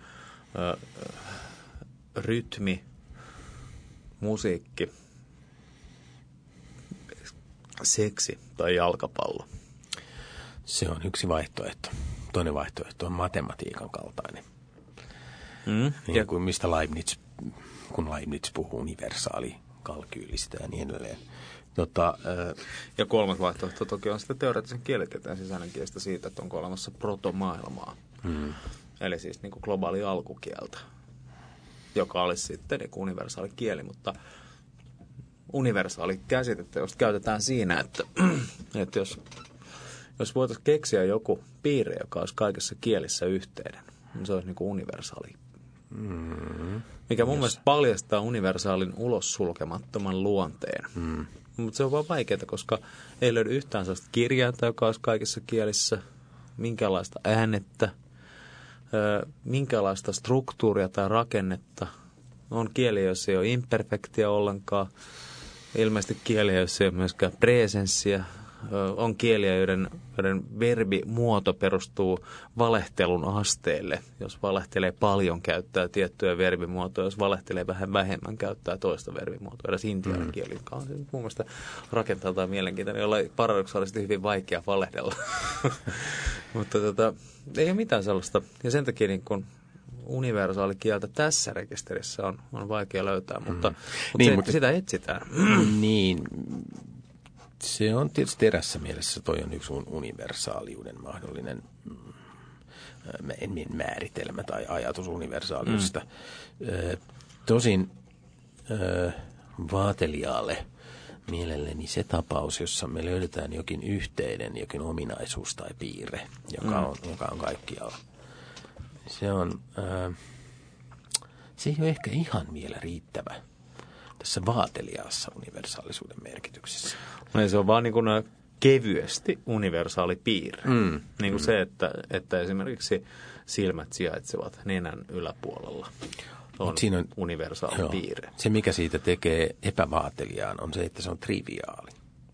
rytmi, musiikki, seksi tai jalkapallo.
Se on yksi vaihtoehto. Toinen vaihtoehto on matematiikan kaltainen. Niin kuin mistä kun Leibniz puhuu universaalikalkyylistä ja niin edelleen.
Ja kolmas vaihtoehto toki on sitten teoreettisen kielitieteen sisäinen kielestä siitä, että onko olemassa protomaailmaa. Eli siis niin kuin globaali alkukieltä, joka olisi sitten niin kuin universaali kieli, mutta universaali käsitettä, josta käytetään siinä, että jos voitaisiin keksiä joku piirre, joka olisi kaikissa kielissä yhteinen, niin se olisi niin kuin universaali. Mikä mun mielestä paljastaa universaalin ulos sulkemattoman luonteen. Mutta se on vaan vaikeaa, koska ei löydy yhtään sellaista kirjainta, joka olisi kaikissa kielissä, minkälaista äänettä, minkälaista struktuuria tai rakennetta. On kieliä, joissa ei ole imperfektia ollenkaan. Ilmeisesti kieliä, joissa ei ole myöskään presenssiä. On kieliä, joiden verbimuoto perustuu valehtelun asteelle. Jos valehtelee paljon, käyttää tiettyjä verbimuotoja. Jos valehtelee vähän vähemmän, käyttää toista verbimuotoa. Edes intian kieli, joka on mun mielestä rakentaltaan mielenkiintoinen, jolla on paradoksaalisesti hyvin vaikea valehdella. Mutta ei ole mitään sellaista. Ja sen takia niin kun universaalikieltä tässä rekisterissä on vaikea löytää, mutta sitä etsitään.
Niin. Se on tietysti erässä mielessä, toi on yksi universaaliuden mahdollinen määritelmä tai ajatus universaaliudesta. Tosin vaateliaalle mielelläni se tapaus, jossa me löydetään jokin yhteinen, jokin ominaisuus tai piirre, joka on kaikkialla. Se ei ole ehkä ihan vielä riittävä tässä vaateliaassa universaalisuuden merkityksessä.
No se on vaan niin kuin kevyesti universaali piirre. Niin kuin se, että esimerkiksi silmät sijaitsevat nenän yläpuolella. On universaali piirre.
Se, mikä siitä tekee epävaateliaan, on se, että se on triviaali.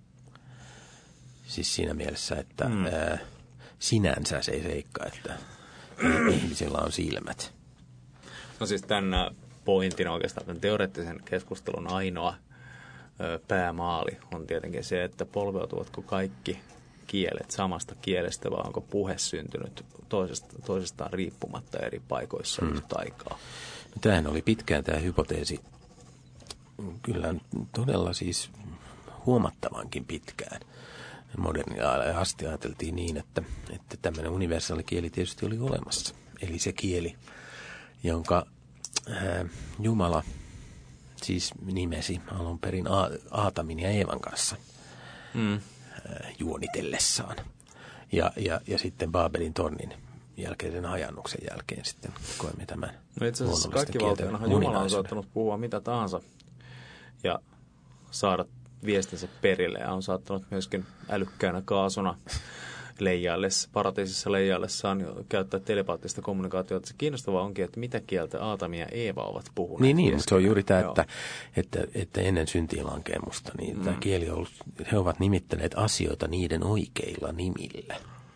Siis siinä mielessä, että sinänsä se ei seikka, että ihmisillä on silmät.
No siis tämän pointin oikeastaan, tämän teoreettisen keskustelun ainoa päämaali on tietenkin se, että polveutuvatko kaikki kielet samasta kielestä vai onko puhe syntynyt toisestaan riippumatta eri paikoissa yhtä aikaa.
No, tämähän oli pitkään tämä hypoteesi, kyllä todella siis huomattavankin pitkään. Modernilla asti ajateltiin niin, että tämmöinen universaali kieli tietysti oli olemassa. Eli se kieli, jonka Jumala siis nimesi alun perin Aatamin ja Eevan kanssa juonitellessaan. Ja sitten Baabelin tornin jälkeisen hajannuksen jälkeen sitten koemme tämän
no itse asiassa kaikki valtionahan Jumala on saattanut puhua mitä tahansa ja saada viestinsä perille. Ja on saattanut myöskin älykkäänä kaasuna paratiisissa leijaillessaan käyttää telepaattista kommunikaatiota. Se kiinnostavaa onkin, että mitä kieltä Aatami ja Eeva ovat puhuneet.
Niin, mutta se on juuri tämä, että ennen syntiinlankemusta niin tämä kieli on ollut, he ovat nimittäneet asioita niiden oikeilla nimillä.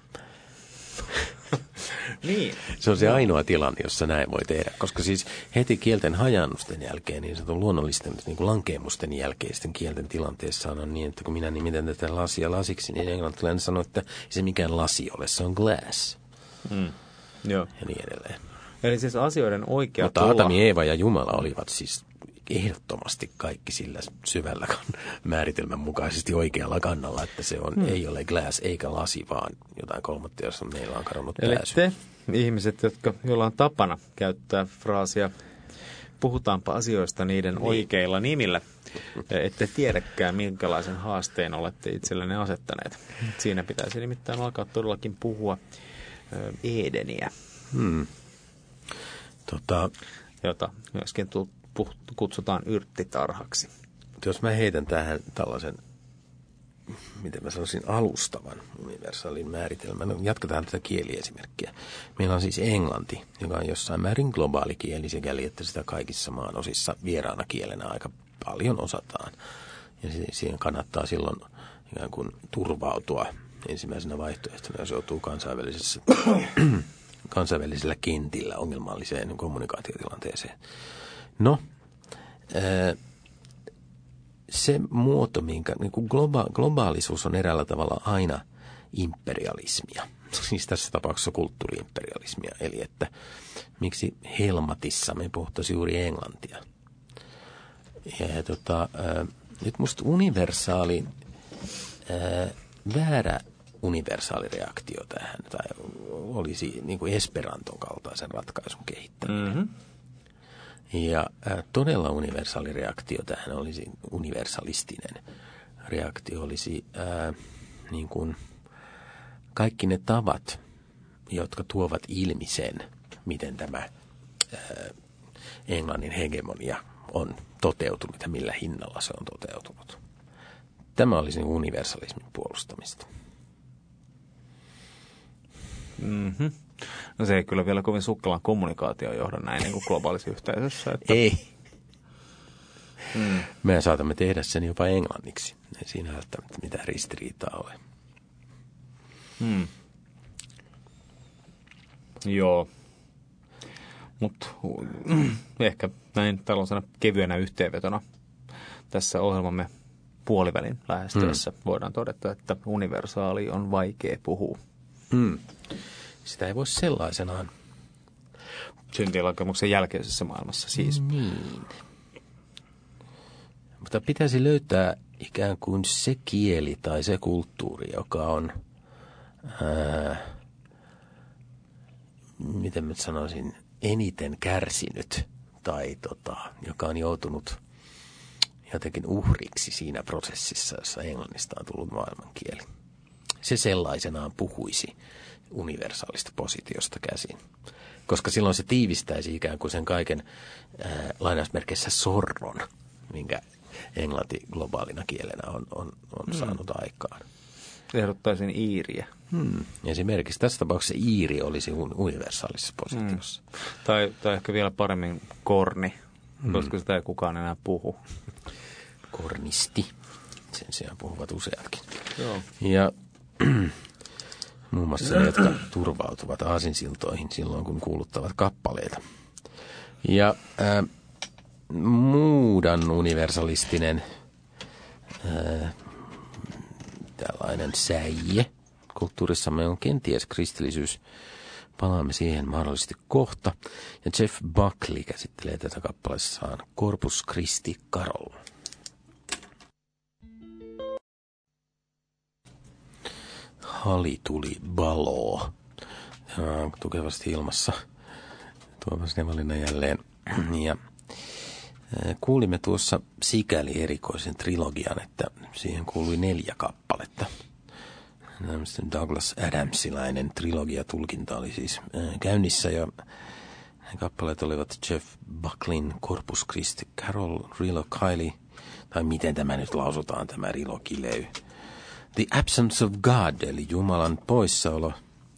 Niin.
Se on se ainoa tilanne, jossa näin voi tehdä, koska siis heti kielten hajannusten jälkeen, niin se on luonnollisten niin kuin lankemusten jälkeisten kielten tilanteessa on niin, että kun minä nimitän tätä lasia lasiksi, niin englantilainen sanoo, että se mikään lasi ole, se on glass.
Joo.
Ja niin edelleen.
Eli siis asioiden oikea
mutta Aatami, Eeva ja Jumala olivat siis ehdottomasti kaikki sillä syvällä määritelmän mukaisesti oikealla kannalla, että se ei ole glass eikä lasi, vaan jotain kolmatta, jossa meillä on kadonnut
eli
pääsy.
Eli te ihmiset, joilla on tapana käyttää fraasia puhutaanpa asioista niiden oikeilla nimillä. Ette tiedäkään, minkälaisen haasteen olette itsellenne asettaneet. Siinä pitäisi nimittäin alkaa todellakin puhua Edeniä, jota myöskin kutsutaan yrttitarhaksi.
Jos mä heitän tähän tällaisen, miten mä sanoisin, alustavan universaalin määritelmän. No, jatketaan tätä kieliesimerkkiä. Meillä on siis englanti, joka on jossain määrin globaali kieli, sikäli että sitä kaikissa maan osissa vieraana kielenä aika paljon osataan. Ja siihen kannattaa silloin ikään kuin turvautua ensimmäisenä vaihtoehtona, jos joutuu kansainvälisellä kentillä ongelmalliseen kommunikaatiotilanteeseen. No, se muoto, minkä niin kuin globaalisuus on eräällä tavalla aina imperialismia. Siis tässä tapauksessa kulttuuriimperialismia. Eli että miksi Helmatissa me puhuttaisiin juuri englantia. Ja nyt musta väärä universaali reaktio tähän, tai olisi niin kuin Esperanton kaltaisen ratkaisun kehittäminen. Mm-hmm. Ja todella universaali reaktio tähän olisi, universalistinen reaktio olisi niin kuin kaikki ne tavat, jotka tuovat ilmi sen, miten tämä Englannin hegemonia on toteutunut ja millä hinnalla se on toteutunut. Tämä olisi universalismin puolustamista.
Mm-hmm. No se ei kyllä vielä kovin sukkelaan kommunikaatioon johda näin niin kuin globaalissa yhteisössä. Että...
Ei. Me saatamme tehdä sen jopa englanniksi. Ei siinä välttämättä mitään ristiriitaa ole.
Joo. Mutta ehkä näin tällaisena kevyenä yhteenvetona tässä ohjelmamme puolivälin lähestyessä voidaan todeta, että universaali on vaikea puhua.
Sitä ei voi sellaisenaan.
Syntiinlankemuksen jälkeisessä maailmassa siis.
Niin. Mutta pitäisi löytää ikään kuin se kieli tai se kulttuuri, joka on, miten mä sanoisin, eniten kärsinyt tai joka on joutunut jotenkin uhriksi siinä prosessissa, jossa englannista on tullut maailmankieli. Se sellaisenaan puhuisi universaalista positiosta käsin. Koska silloin se tiivistäisi ikään kuin sen kaiken lainausmerkeissä sorron, minkä englanti globaalina kielenä on saanut aikaan.
Ehdottaisin iiriä.
Esimerkiksi tässä tapauksessa iiri olisi universaalissa positiossa.
Tai ehkä vielä paremmin korni, koska sitä ei kukaan enää puhu.
Kornisti. Sen sijaan puhuvat useatkin.
Joo.
Ja muun muassa ne, jotka turvautuvat aasinsiltoihin silloin, kun kuuluttavat kappaleita. Ja muudan universalistinen tällainen säie kulttuurissamme on kenties kristillisyys. Palaamme siihen mahdollisesti kohta. Ja Jeff Buckley käsittelee tätä kappaleessaan Corpus Christi Carol. Hali tuli baloo. Tukevasti ilmassa. Tuomas Nevalina jälleen. Ja kuulimme tuossa sikäli erikoisen trilogian, että siihen kuului 4 kappaletta. Douglas Adamsilainen trilogiatulkinta oli siis käynnissä ja kappaleet olivat Jeff Buckleyn Corpus Christi Carol, Rilo Kiley, tai miten tämä nyt lausutaan, tämä Rilo Kiley. The Absence of God, eli Jumalan poissaolo.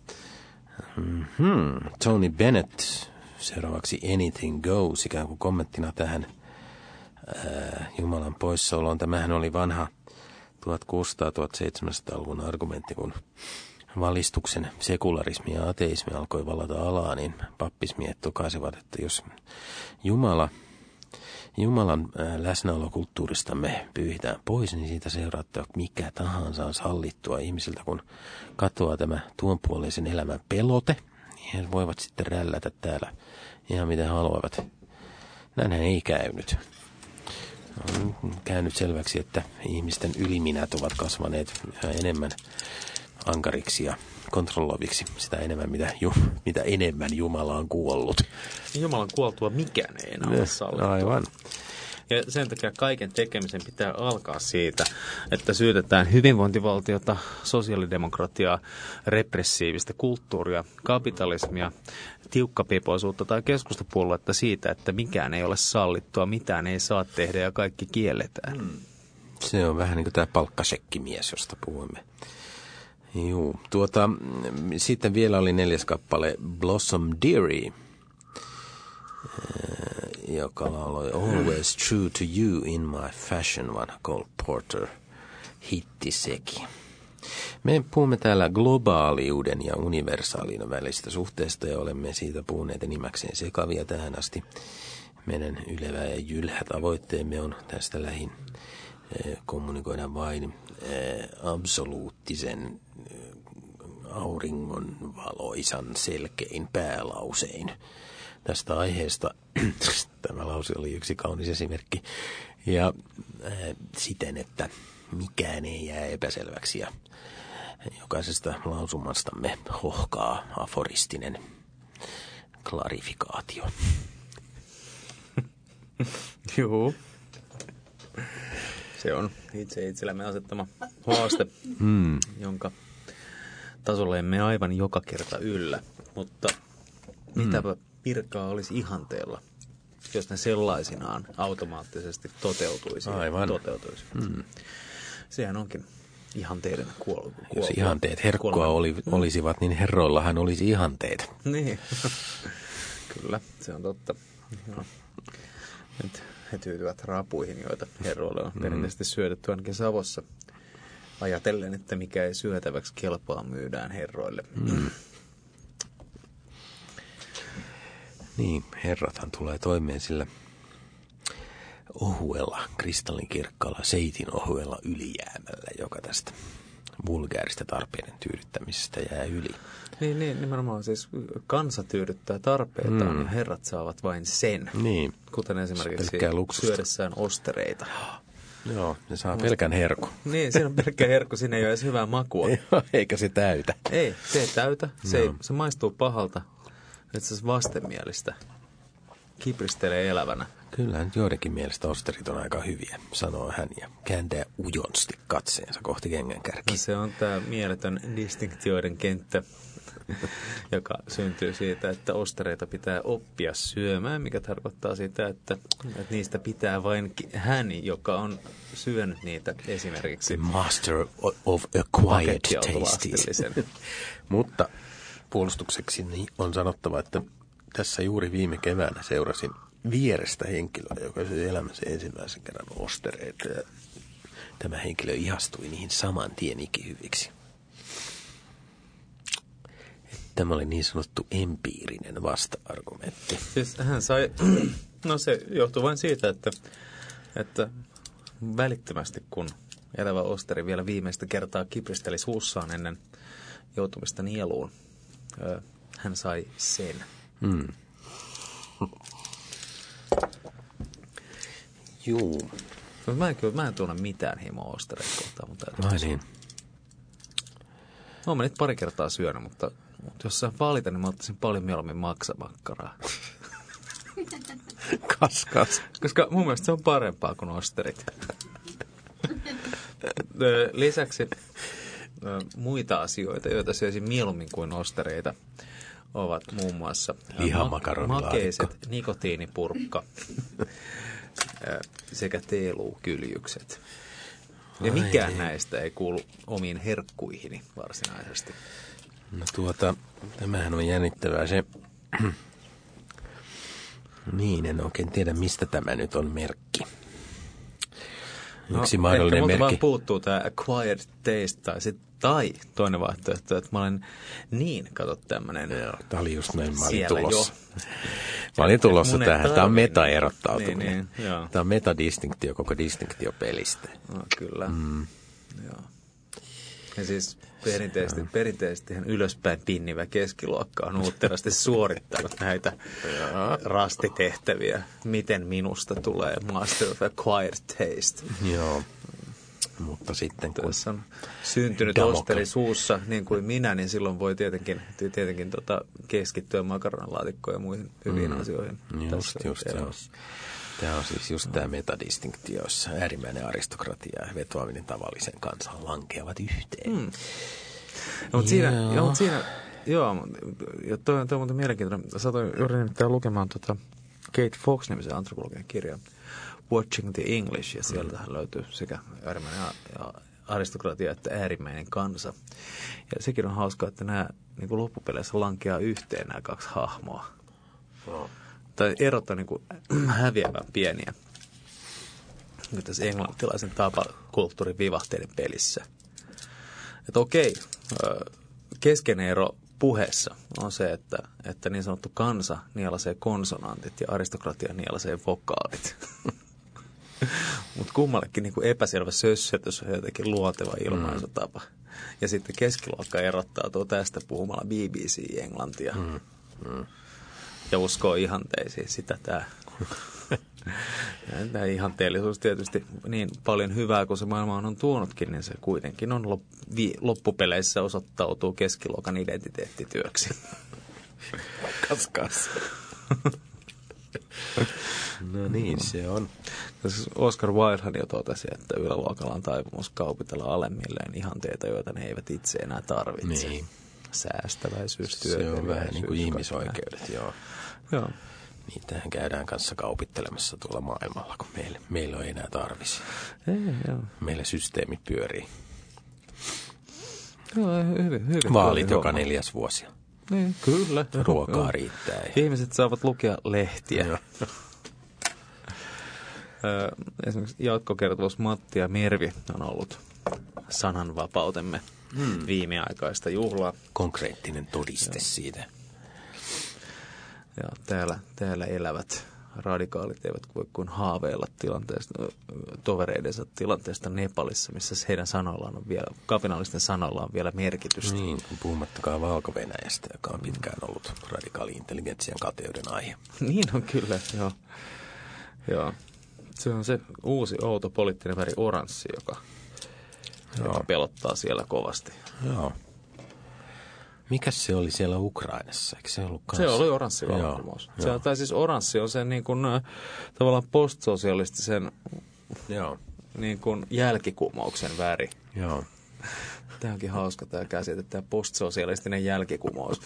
Tony Bennett, seuraavaksi Anything Goes, ikään kuin kommenttina tähän Jumalan poissaoloon. Tämähän oli vanha 1600-1700-luvun argumentti, kun valistuksen sekularismi ja ateismi alkoi vallata alaa, niin pappismiehet tokaisivat, että jos Jumalan läsnäolokulttuuristamme pyyhitään pois, niin siitä seuraa, että mikä tahansa on sallittua ihmisiltä, kun katoaa tämä tuonpuoleisen elämän pelote, niin he voivat sitten rällätä täällä ihan miten haluavat. Näinhän ei käynyt. On käynyt selväksi, että ihmisten yliminät ovat kasvaneet yhä enemmän ankariksi ja kontrolloiviksi sitä enemmän, mitä enemmän Jumala on kuollut.
Jumalan kuoltua mikään ei enää ole sallittua.
Aivan.
Ja sen takia kaiken tekemisen pitää alkaa siitä, että syytetään hyvinvointivaltiota, sosiaalidemokratiaa, repressiivistä kulttuuria, kapitalismia, tiukkapipoisuutta tai keskustapuoluetta siitä, että mikään ei ole sallittua, mitään ei saa tehdä ja kaikki kielletään.
Se on vähän niin kuin tämä palkkasekkimies, josta puhuimme. Juu, sitten vielä oli 4. kappale Blossom Dearie, joka lauloi Always True to You in My Fashion, vanha Cole Porter hitti sekin. Me puhumme täällä globaaliuden ja universaaliuden välistä suhteesta ja olemme siitä puhuneet enimmäkseen sekavia tähän asti. Meidän ylevä ja jylhä tavoitteemme on tästä lähin kommunikoida vain absoluuttisen auringon valoisan selkein päälausein. Tästä aiheesta tämä lause oli yksi kaunis esimerkki ja siten, että mikään ei jää epäselväksi ja jokaisesta lausumastamme hohkaa aforistinen klarifikaatio.
Joo. Se on itsellämme asettama haaste, jonka tasolle emme aivan joka kerta yllä, mutta mitäpä virkaa olisi ihanteella, jos ne sellaisinaan automaattisesti toteutuisi.
Aivan.
Sehän onkin ihanteiden kuolua.
Jos ihanteet herkkua olisivat, niin herroillahan olisi ihanteet.
Niin, kyllä, se on totta. No. Nyt he tyytyvät rapuihin, joita herroille on perinteisesti syötetty ainakin Savossa. Ajatellen, että mikä ei syötäväksi kelpaa, myydään herroille.
Niin, herrathan tulee toimeen sillä ohuella, kristallinkirkkaalla, seitin ohuella ylijäämällä, joka tästä vulgaarista tarpeiden tyydyttämisestä jää yli.
Niin, nimenomaan siis kansa tyydyttää tarpeitaan ja herrat saavat vain sen.
Niin.
Kuten esimerkiksi syödessään ostereita.
Joo, ne saa pelkän herkun.
Niin, siinä on pelkkä herkku, siinä ei ole edes hyvää makua.
Eikä se täytä.
Ei, se ei täytä. Se maistuu pahalta. Itse asiassa vastenmielistä. Kipristelee elävänä.
Kyllä nyt joidenkin mielestä osterit on aika hyviä, sanoo hän ja kääntää ujonsti katseensa kohti kengänkärkiä.
No se on tämä mieletön distinktioiden kenttä, joka syntyy siitä, että ostereita pitää oppia syömään, mikä tarkoittaa sitä, että niistä pitää vain hän, joka on syönyt niitä esimerkiksi.
The master of acquired tastes. Mutta puolustukseksi on sanottava, että tässä juuri viime keväänä seurasin vierestä henkilöä, joka söi elämänsä ensimmäisen kerran ostereita. Ja tämä henkilö ihastui niihin saman tien ikihyviksi. Tämä oli niin sanottu empiirinen vasta-argumentti.
Siis hän sai, no se johtuu vain siitä, että välittömästi kun elävä osteri vielä viimeistä kertaa kipristeli suussaan ennen joutumista nieluun, hän sai sen.
Juu.
Mä en tunne mitään himoa ostereita kohtaan, mutta
niin.
Mä oon niitä pari kertaa syönyt, mutta jos sä valita, niin mä ottaisin paljon mieluummin maksamakkaraa.
Kaskas.
Koska mun mielestä se on parempaa kuin osterit. Lisäksi muita asioita, joita syöisin mieluummin kuin ostereita, ovat muun muassa makeiset nikotiinipurkka sekä teeluukyljykset. Ja mikään näistä ei kuulu omiin herkkuihini varsinaisesti.
No tämähän on jännittävää se. Niin, en oikein tiedä, mistä tämä nyt on merkki. Yksi mahdollinen merkki.
Vaan puuttuu tämä acquired taste tai toinen vaihtoehto, että mä olen kato tämmönen.
Joo, tämä oli just näin, mä olin tulossa. Mä olin tulossa tähän. Tämä on meta-erottautuminen. Niin, tämä on metadistinktio koko distinktio-pelistä.
No, kyllä. Joo. Ja siis perinteisesti ylöspäin pinnivä keskiluokka on uutterasti suorittanut näitä rastitehtäviä. Miten minusta tulee Master of Acquired Taste.
Joo. Mutta sitten kun
jos on syntynyt osteri suussa niin kuin minä, niin silloin voi tietenkin keskittyä makaronilaatikkoon ja muihin hyviin asioihin.
Just. Tämä on siis just tämä metadistinktio, jossa äärimmäinen aristokratia ja vetoaminen tavallisen kansaan lankeavat yhteen.
Mutta siinä, toi on muuten mielenkiintoinen. Satoin juuri nimittäin lukemaan Kate Fox-nimisen antropologian kirjan Watching the English, ja sieltähän löytyy sekä äärimmäinen aristokratia että äärimmäinen kansa. Ja sekin on hauskaa, että nämä niin kuin loppupeleissä lankeaa yhteen nämä kaksi hahmoa. Tai erot on niin kuin häviävän pieniä. Nyt tässä englantilaisen tapakulttuurin vivahteiden pelissä. Että okei, keskeinen ero puheessa on se, että niin sanottu kansa nielasee konsonantit ja aristokratia nielasee vokaalit. Mutta kummallekin niin kuin epäselvä sössötys on jotenkin luonteva ilmaisutapa. Ja sitten keskiluokka erottautuu tästä puhumalla BBC-englantia. Ja uskoo ihanteisiin. Sitä tämä ihanteellisuus tietysti niin paljon hyvää kuin se maailma on tuonutkin, niin se kuitenkin on loppupeleissä osoittautuu keskiluokan identiteettityöksi.
Kaskas. No niin, se on.
Oscar Wildehan jo totesi, että yläluokalla on taipumus kaupitella alemmilleen ihanteita, joita ne eivät itse enää tarvitse. Niin. Säästäväisyys, työteliäisyys.
Se on vähän niin kuin ihmisoikeudet, joo. Niitähän käydään kanssa kaupittelemassa tuolla maailmalla, kun meillä ei enää tarvisi. Meillä systeemi pyörii.
Hyvin.
Vaalit joka 4 vuosi.
Niin, kyllä.
Ruokaa riittää.
Ihmiset saavat lukea lehtiä. Esimerkiksi jatkokertomus Matti ja Mervi on ollut sananvapautemme viimeaikaista juhlaa.
Konkreettinen todiste siitä.
Ja täällä elävät radikaalit eivät voi kuin haaveilla tovereidensa tilanteesta Nepalissa, missä heidän sanoillaan on vielä, kapinallisten sanoilla on vielä merkitystä.
Niin, puhumattakaan Valko-Venäjästä, joka on pitkään ollut radikaali-intelligentsian kateuden aihe.
Niin on kyllä, joo. Se on se uusi outo poliittinen väri oranssi, joka pelottaa siellä kovasti.
Joo. Mikäs se oli siellä Ukrainassa? Eikö se ollut kanssa?
Se oli oranssivallankumous. Tai siis oranssi on sen niin kuin, tavallaan postsosialistisen niin kuin jälkikumouksen väri.
Joo.
Tämä onkin hauska tämä käsite, tämä postsosialistinen jälkikumous.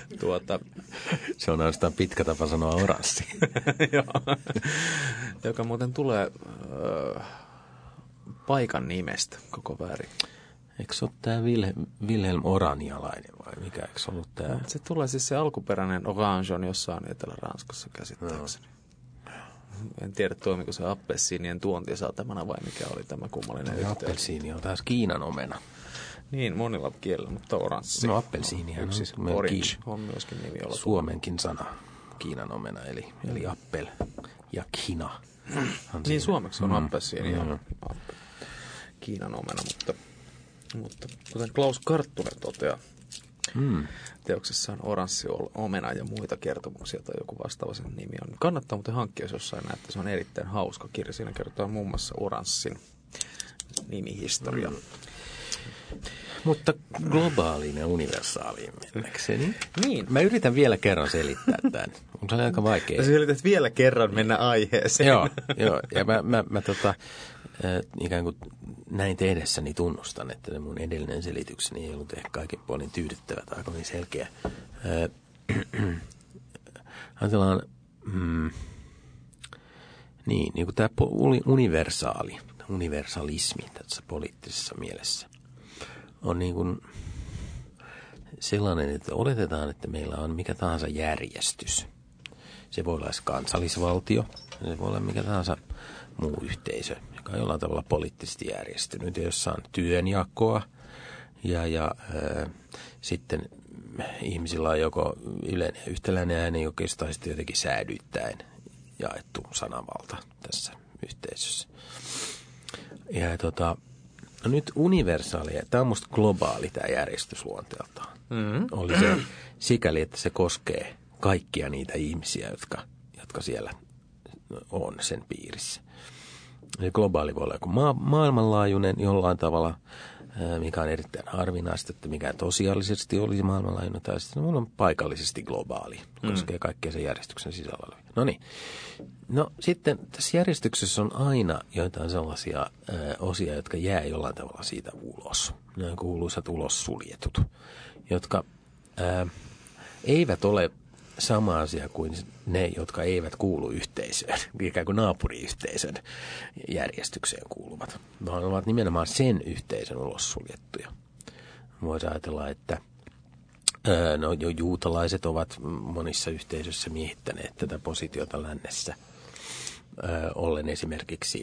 Se on ainoastaan pitkä tapa sanoa oranssi.
Joo. Joka muuten tulee paikan nimestä koko väri.
Eikö se ole tämä Wilhelm Oranialainen vai mikä? Eikö se ollut tämä?
Se tulee siis se alkuperäinen orange on jossain Etelä-Ranskassa käsittääkseni. En tiedä toimiko se appelsiinien tuontisatamana vai mikä oli tämä kummallinen yhteys.
Appelsiini on taas Kiinan omena.
Niin, monilla kielillä, mutta oranssi.
No appelsiinihan on
siis orange on myöskin nimi olla.
Suomenkin sana Kiinan omena, eli appel ja kina.
Niin suomeksi on appelsiini ja Kiinan omena, mutta kuten Klaus Karttunen toteaa teoksessaan Oranssi omena ja muita kertomuksia tai joku vastaava sen nimi on. Kannattaa muuten hankkia, jos jossain näette. Se on erittäin hauska kirja. Siinä kerrotaan muun muassa Oranssin nimihistoria.
Mutta globaaliin ja universaaliin mennäkseni.
Niin.
Mä yritän vielä kerran selittää tämän. Se on aika vaikea.
Sä yrität vielä kerran mennä aiheeseen.
Joo. Ja mä ikään kuin näin tehdessäni tunnustan, että mun edellinen selitykseni ei ollut ehkä kaikin puolin tyydyttävä tai kovin selkeä. Ajatellaan, niin kuin tämä universalismi tässä poliittisessa mielessä on niin kuin sellainen, että oletetaan, että meillä on mikä tahansa järjestys. Se voi olla kansallisvaltio, se voi olla mikä tahansa muu yhteisö, joka on jollain tavalla poliittisesti järjestynyt, jossa on työnjakoa ja sitten ihmisillä on joko yleinen yhtäläinen ääni oikeastaan sitten jotenkin säädyittäen jaettu sananvalta tässä yhteisössä. Ja no nyt universaalia, tämä on musta globaali tämä järjestys luonteeltaan. Oli se sikäli, että se koskee kaikkia niitä ihmisiä, jotka siellä on sen piirissä. Se globaali voi olla joku maailmanlaajuinen jollain tavalla, mikä on erittäin harvinaista, että mikä tosiaalisesti olisi maailmanlaajuinen, tai sitten on paikallisesti globaali, koskee kaikkea sen järjestyksen sisällä olevia. No niin. No sitten tässä järjestyksessä on aina joitain sellaisia osia, jotka jää jollain tavalla siitä ulos. Ne on kuuluisat ulos suljetut, jotka eivät ole sama asia kuin ne, jotka eivät kuulu yhteisöön, ikään kuin naapuriyhteisön järjestykseen kuuluvat, vaan ovat nimenomaan sen yhteisön ulos suljettuja. Voisi ajatella, että juutalaiset ovat monissa yhteisöissä miehittäneet tätä positiota lännessä, ollen esimerkiksi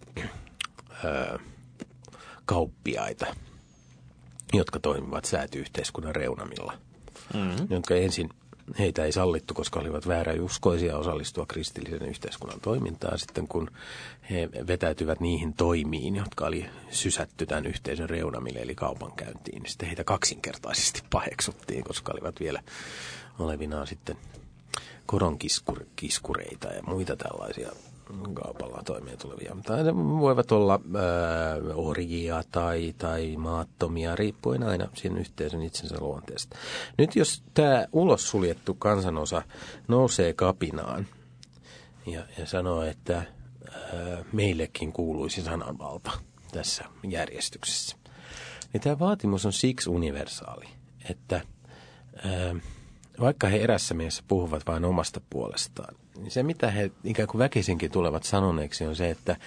kauppiaita, jotka toimivat sääty-yhteiskunnan reunamilla, jotka ensin heitä ei sallittu, koska olivat vääräuskoisia osallistua kristillisen yhteiskunnan toimintaan. Sitten kun he vetäytyvät niihin toimiin, jotka oli sysätty tämän yhteisön reunamille, eli kaupankäyntiin, niin sitten heitä kaksinkertaisesti paheksuttiin, koska olivat vielä olevinaan sitten koronkiskureita ja muita tällaisia kaupalla toimeen tulevia. Tai ne voivat olla orjia tai maattomia, riippuen aina siinä yhteisön itsensä luonteesta. Nyt jos tämä ulos suljettu kansanosa nousee kapinaan ja sanoo, että meillekin kuuluisi sananvalta tässä järjestyksessä, niin tämä vaatimus on siksi universaali, että vaikka he erässä mielessä puhuvat vain omasta puolestaan, niin se mitä he ikään kuin väkisinkin tulevat sanoneeksi on se, että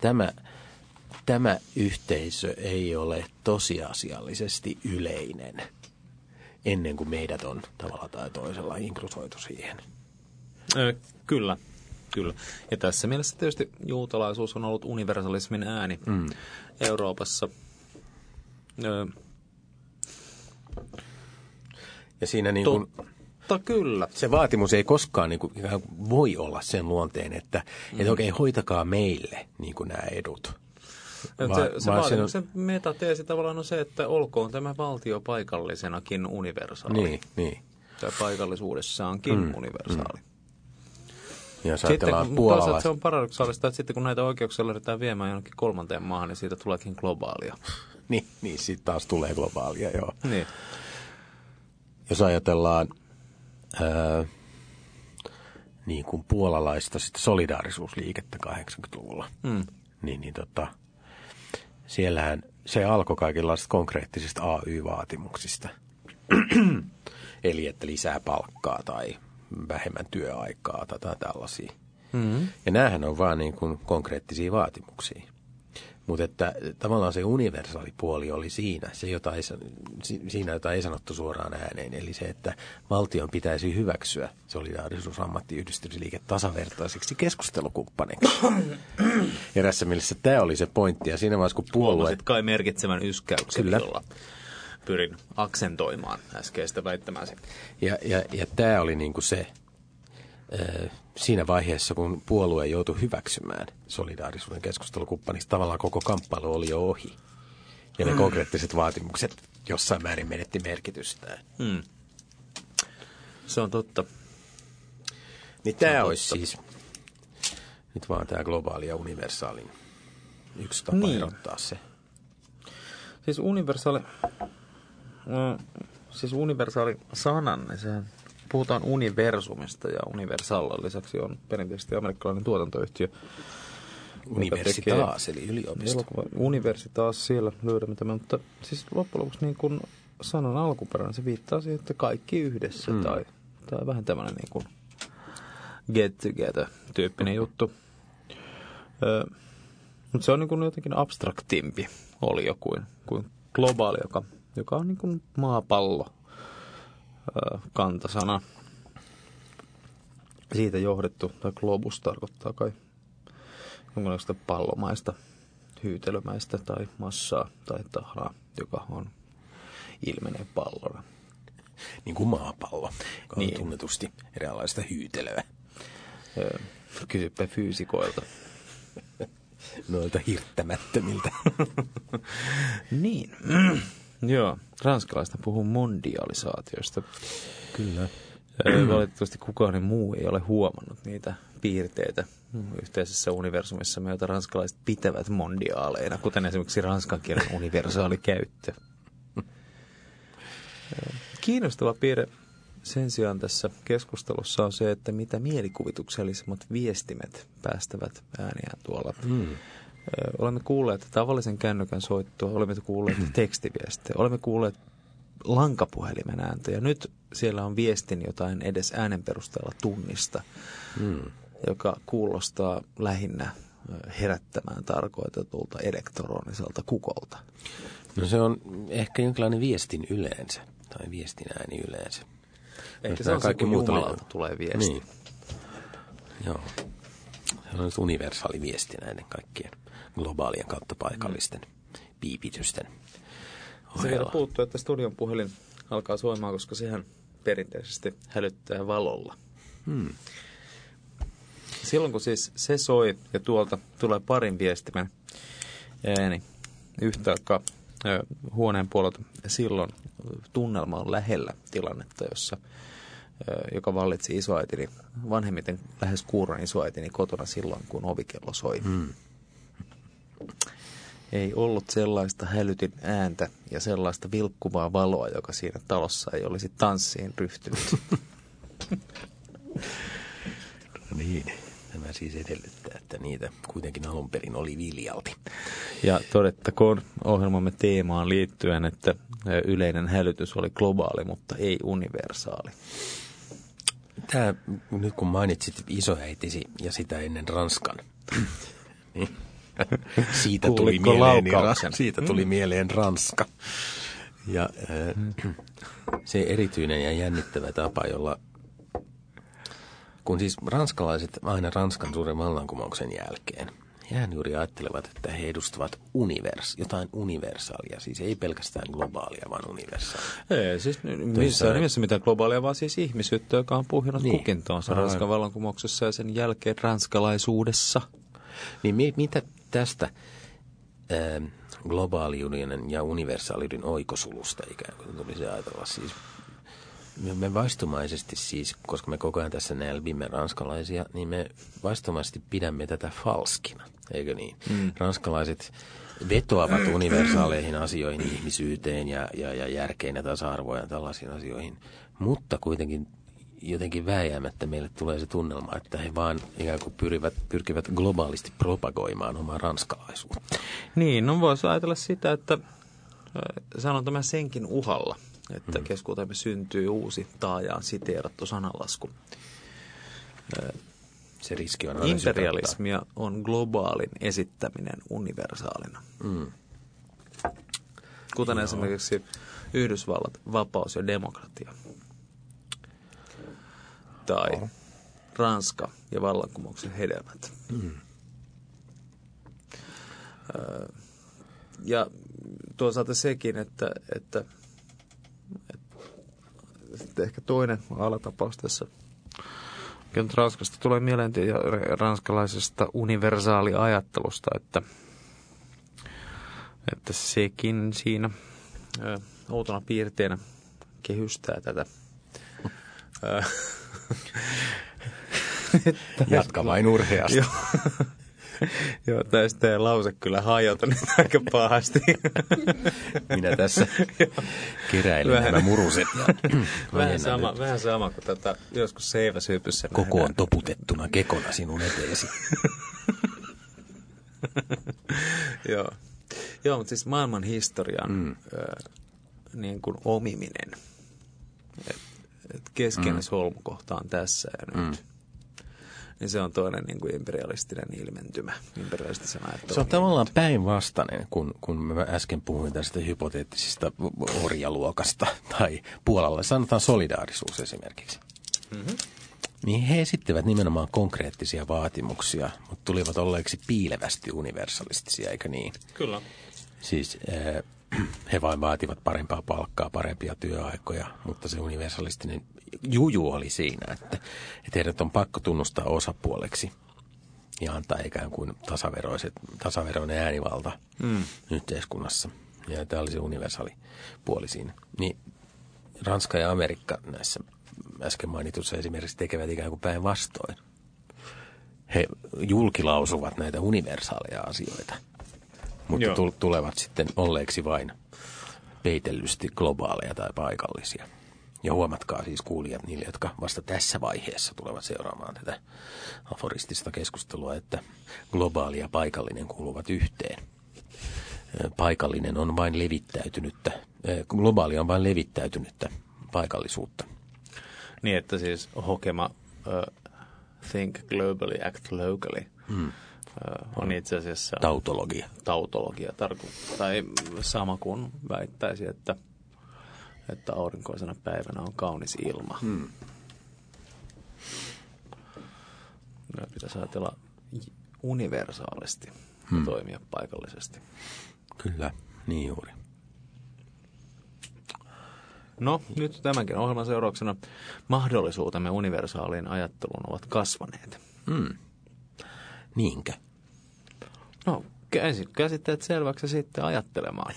tämä yhteisö ei ole tosiasiallisesti yleinen ennen kuin meidät on tavalla tai toisella inklusoitu siihen.
Kyllä. Ja tässä mielessä tietysti juutalaisuus on ollut universalismin ääni Euroopassa.
Ja siinä niin kuin
kyllä.
Se vaatimus ei koskaan niin kuin, voi olla sen luonteen, että okei, hoitakaa meille niin kuin nämä edut.
Se metateesi tavallaan on se, että olkoon tämä valtio paikallisenakin universaali.
Niin.
Tai paikallisuudessaankin universaali.
Ja ajatellaan puolalaista.
Se on paradoksaalista, että sitten kun näitä oikeuksia lähdetään viemään jonnekin kolmanteen maahan, niin siitä tuleekin globaalia.
Niin siitä taas tulee globaalia, joo.
Niin.
Jos ajatellaan niin kuin puolalaista sitten solidaarisuusliikettä 80-luvulla, niin siellähän se alkoi kaikenlaisista konkreettisista AY-vaatimuksista. Eli että lisää palkkaa tai vähemmän työaikaa tai tällaisia. Ja näähän on vaan niin kuin konkreettisia vaatimuksia. Mutta että tavallaan se universaali puoli oli siinä, jota ei sanottu suoraan ääneen. Eli se, että valtion pitäisi hyväksyä solidaarisuus ammattiyhdistysliike tasavertaiseksi keskustelukumppaneiksi. Erässä mielessä tämä oli se pointti. Ja siinä vaiheessa, kun
huomasit kai merkitsevän yskäyksen, jolla pyrin aksentoimaan äskeistä väittämääsi.
Ja tämä oli niin kuin se siinä vaiheessa, kun puolue joutui hyväksymään solidaarisuuden keskustelukumppaniksi, tavallaan koko kamppailu oli jo ohi. Ja ne konkreettiset vaatimukset jossain määrin menetti merkitystään.
Se on totta.
Niin tämä olisi siis nyt vaan tämä globaali ja universaalin yksi tapa erottaa se.
Siis universaali sanan, niin sehän puhutaan universumista ja Universal lisäksi on perinteisesti amerikkalainen tuotantoyhtiö.
Universitas eli yliopisto.
Universitas siellä löydämme tämän, mutta siis loppujen lopuksi niin kuin sanan alkuperäinen se viittaa siihen, että kaikki yhdessä tai vähän tämmöinen niin kuin get together -tyyppinen juttu. Mutta se on niin kuin jotenkin abstraktimpi olio kuin globaali, joka on niin kuin maapallo. Kantasana. Siitä johdettu, tai globus tarkoittaa kai jonkinlaista pallomaista, hyytelömäistä tai massaa tai tahraa, joka ilmenee pallona.
Niin kuin maapallo, joka on tunnetusti eräänlaista hyytelöä.
Kysypä fyysikoilta.
Noilta hirttämättömiltä.
Niin. Joo, ranskalaista puhuu mondialisaatiosta.
Kyllä.
Valitettavasti kukaan muu ei ole huomannut niitä piirteitä yhteisessä universumissa, joita ranskalaiset pitävät mondiaaleina, kuten esimerkiksi ranskan kielen universaali käyttö. Kiinnostava piirre sen sijaan tässä keskustelussa on se, että mitä mielikuvituksellisemmat viestimet päästävät ääniään tuolla. Olemme kuulleet tavallisen kännykän soittua, olemme kuulleet tekstiviestejä, olemme kuulleet lankapuhelimen ääntä ja nyt siellä on viestin, jota en edes äänen perusteella tunnista, joka kuulostaa lähinnä herättämään tarkoitetulta elektroniselta kukolta.
No se on ehkä jonkinlainen viestin yleensä tai viestin ääni yleensä.
Ehkä se on kaikki se, kun Jumalalta tulee viesti. Niin.
Joo. Se on nyt universaali viesti näiden kaikkien globaalien kautta paikallisten piipitysten ohella.
Se vielä puuttuu, että studion puhelin alkaa soimaan, koska sehän perinteisesti hälyttää valolla. Silloin kun siis se soi ja tuolta tulee parin viestimen ääni yhtä aikaa huoneen puolelta, silloin tunnelma on lähellä tilannetta, joka vallitsi isoäitini, vanhemmiten lähes kuuron isoäitini kotona silloin, kun ovikello soi. Ei ollut sellaista hälytin ääntä ja sellaista vilkkuvaa valoa, joka siinä talossa ei olisi tanssiin ryhtynyt.
Niin, tämä siis edellyttää, että niitä kuitenkin alun perin oli viljalti.
Ja todettakoon ohjelmamme teemaan liittyen, että yleinen hälytys oli globaali, mutta ei universaali.
Tämä, nyt kun mainitsit isoäitisi ja sitä ennen Ranskan, niin siitä tuli mieleen Ranska. Ja se erityinen ja jännittävä tapa, jolla, kun siis ranskalaiset aina Ranskan suuren vallankumouksen jälkeen, hehän juuri ajattelevat, että he edustavat jotain universaalia, siis ei pelkästään globaalia, vaan universaalia.
Ei, siis missään nimessä mitään globaalia, vaan siis ihmisyyttä, joka on puhjennut kukintoonsa Ranskan vallankumouksessa ja sen jälkeen ranskalaisuudessa. Niin
mitä tästä globaaliuden ja universaaliuden oikosulusta ikään kuin tulisi ajatella siis? Me vaistomaisesti siis, koska me koko ajan tässä nälvimme ranskalaisia, niin me vaistomaisesti pidämme tätä falskina, eikö niin? Ranskalaiset vetoavat universaaleihin asioihin, ihmisyyteen ja järkeen ja tasa-arvoon ja tällaisiin asioihin, mutta kuitenkin jotenkin vääjäämättä meille tulee se tunnelma, että he vaan ikään kuin pyrkivät globaalisti propagoimaan omaa ranskalaisuutta.
Niin, no voisi ajatella sitä, että sanon tämän senkin uhalla, että keskuutemme syntyy uusi taajaan siteerattu sananlasku.
Se riski on
imperialismia on globaalin esittäminen universaalina. Kuten esimerkiksi Yhdysvallat, vapaus ja demokratia. Tai Ranska ja vallankumouksen hedelmät. Ja toisaalta sekin, että ehkä toinen alatapaus tässä. Nyt Ranskasta tulee mieleen ja ranskalaisesta universaaliajattelusta, että sekin siinä outona piirteenä kehystää tätä.
Jatka vain urheasti.
Joo, tästä lause kyllä hajota nyt aika pahasti.
Minä tässä keräilen nämä muruset.
Vähän sama kuin joskus seiväsyypyssä.
Kokoon toputettuna kekona sinun eteesi.
Joo, mutta siis maailman historian niin kuin omiminen. Keskeinen solmukohta on tässä ja nyt. Niin se on toinen niin kuin imperialistinen ilmentymä, imperialistisen ajattelun.
Se on tavallaan päinvastainen, kun mä äsken puhuin tästä hypoteettisista orjaluokasta tai Puolalla sanotaan solidaarisuus esimerkiksi. Niin he esittivät nimenomaan konkreettisia vaatimuksia, mutta tulivat olleeksi piilevästi universalistisia, eikö niin?
Kyllä.
Siis he vain vaativat parempaa palkkaa, parempia työaikoja, mutta se universalistinen juju oli siinä, että heidät on pakko tunnustaa osapuoleksi ja antaa ikään kuin tasaveroinen äänivalta yhteiskunnassa. Ja tämä oli se universaali puoli siinä. Niin Ranska ja Amerikka näissä äsken mainitussa esimerkiksi tekevät ikään kuin päinvastoin. he julkilausuvat näitä universaaleja asioita, mutta tulevat sitten olleeksi vain peitellysti globaaleja tai paikallisia. Ja huomatkaa siis kuulijat niille, jotka vasta tässä vaiheessa tulevat seuraamaan tätä aforistista keskustelua, että globaali ja paikallinen kuuluvat yhteen. Paikallinen on vain levittäytynyttä, globaali on vain levittäytynyttä paikallisuutta.
Niin, että siis hokema think globally, act locally on itse asiassa tautologia tai sama kuin väittäisi, että aurinkoisena päivänä on kaunis ilma. Pitäisi ajatella universaalisti ja toimia paikallisesti.
Kyllä, niin juuri.
No, nyt tämänkin ohjelman seurauksena mahdollisuutemme universaaliin ajatteluun ovat kasvaneet.
Niinkö?
No, käsitteet selväksi ja sitten ajattelemaan.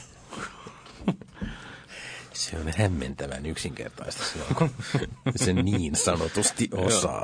Se on hämmentävän yksinkertaista silloin, kun se niin sanotusti osaa.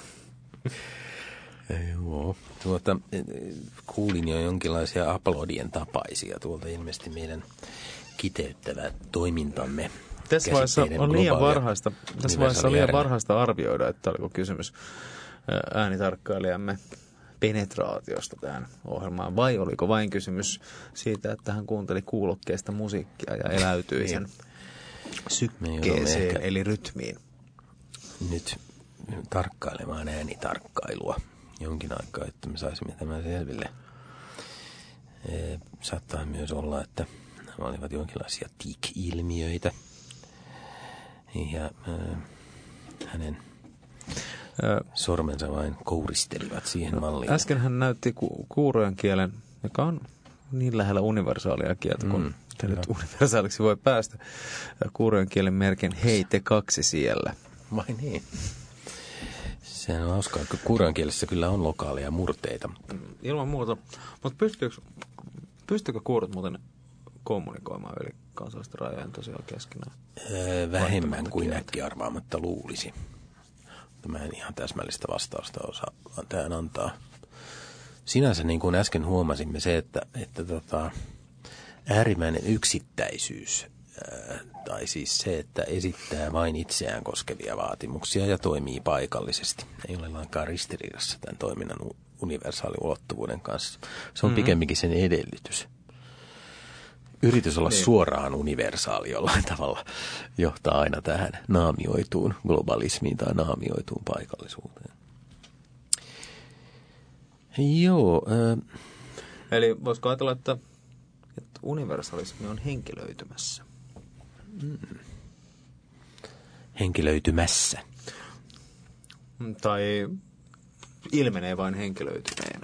Joo. Kuulin jo jonkinlaisia aplodien tapaisia tuolta ilmeisesti meidän kiteyttävä toimintamme.
Tässä vaiheessa on liian varhaista arvioida, että oliko kysymys äänitarkkailijamme penetraatiosta tähän ohjelmaan, vai oliko vain kysymys siitä, että hän kuunteli kuulokkeesta musiikkia ja eläytyi sen sykkeeseen eli rytmiin.
Nyt tarkkailemaan äänitarkkailua jonkin aikaa, että me saisimme tämän selville. Saattaa myös olla, että nämä olivat jonkinlaisia tik-ilmiöitä. Ja hänen sormensa vain kouristelivat siihen malliin.
Äsken hän näytti kuurojen kielen, joka on niin lähellä universaalia kieltä, kun nyt universaaliksi voi päästä. Kuurojen kielen merkin hei te kaksi siellä.
Vai niin? Sehän on hauskaa, että kuurojen kielessä kyllä on lokaaleja murteita.
Ilman muuta. Mutta pystyykö kuurot muuten kommunikoimaan yli kansallisten rajojen tosiaan keskenään?
Vähemmän kuin äkkiarvaamatta luulisi. Mä en ihan täsmällistä vastausta osaa tähän antaa. Sinänsä niin kuin äsken huomasimme se, että äärimmäinen yksittäisyys, tai siis se, että esittää vain itseään koskevia vaatimuksia ja toimii paikallisesti, ei ole lainkaan ristiriidassa tämän toiminnan universaaliulottuvuuden kanssa. Se on pikemminkin sen edellytys. Yritys olla suoraan universaali jollain tavalla johtaa aina tähän naamioituun globalismiin tai naamioituun paikallisuuteen. Joo.
Eli voisiko ajatella, että universalismi on henkilöitymässä?
Henkilöitymässä.
Tai ilmenee vain henkilöityneenä.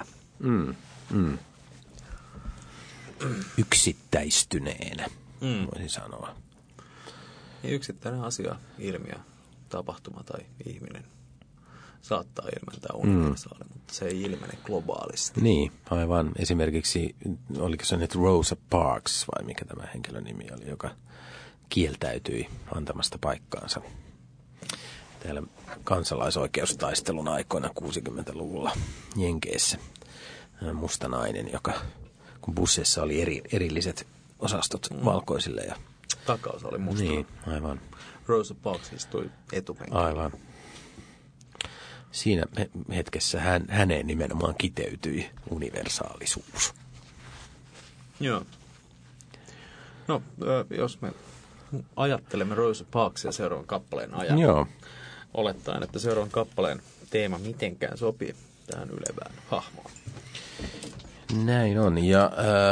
Yksittäistyneenä, voisin sanoa.
Ja yksittäinen asia, ilmiö, tapahtuma tai ihminen saattaa ilmentää universaali, mutta se ei ilmene globaalisti.
Niin, aivan. Esimerkiksi, oliko se nyt Rosa Parks vai mikä tämä henkilön nimi oli, joka kieltäytyi antamasta paikkaansa täällä kansalaisoikeustaistelun aikoina 60-luvulla Jenkeissä. Musta nainen, joka kun busseissa oli erilliset osastot valkoisille ja
takaus oli musta.
Niin, aivan.
Rosa Parks istui etupenkillä.
Aivan. Siinä hetkessä häneen nimenomaan kiteytyi universaalisuus.
Joo. No, jos me ajattelemme Rosa Parksia seuraavan kappaleen ajan.
Joo.
Olettaen, että seuraavan kappaleen teema mitenkään sopii tähän ylevään hahmoon.
Näin on. Ja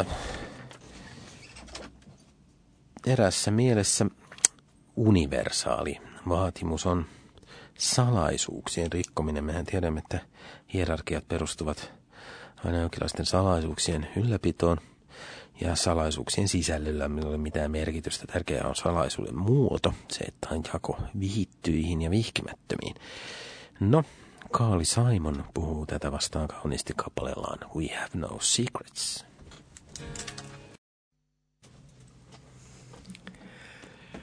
erässä mielessä universaali vaatimus on salaisuuksien rikkominen. Mehän tiedämme, että hierarkiat perustuvat aina jonkinlaisten salaisuuksien ylläpitoon. Ja salaisuuksien sisällöllä ei ole mitään merkitystä. Tärkeää on salaisuuden muoto, se, että on jako vihittyihin ja vihkimättömiin. No, Carly Simon puhuu tätä vastaan kauniisti kappaleellaan We Have No Secrets.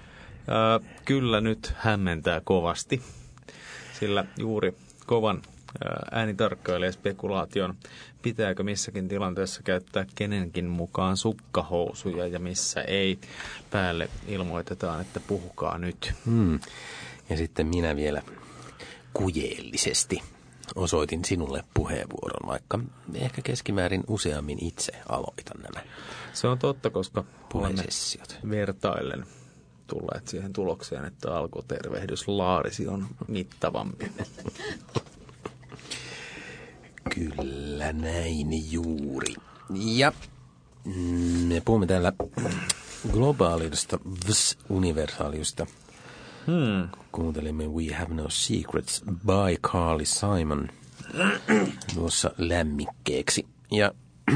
Kyllä nyt hämmentää kovasti, sillä juuri kovan äänitarkkailija spekulaation, pitääkö missäkin tilanteessa käyttää kenenkin mukaan sukkahousuja ja missä ei. Päälle ilmoitetaan, että puhukaa nyt.
Ja sitten minä vielä kujeellisesti osoitin sinulle puheenvuoron, vaikka ehkä keskimäärin useammin itse aloitan nämä.
Se on totta, koska
puhesessiot
vertaillen tulleet siihen tulokseen, että alkutervehdyslaarisi on mittavampi.
Kyllä näin juuri. Ja me puhumme täällä globaalista universaaliusta. Kuuntelimme We Have No Secrets by Carly Simon tuossa lämmikkeeksi. Ja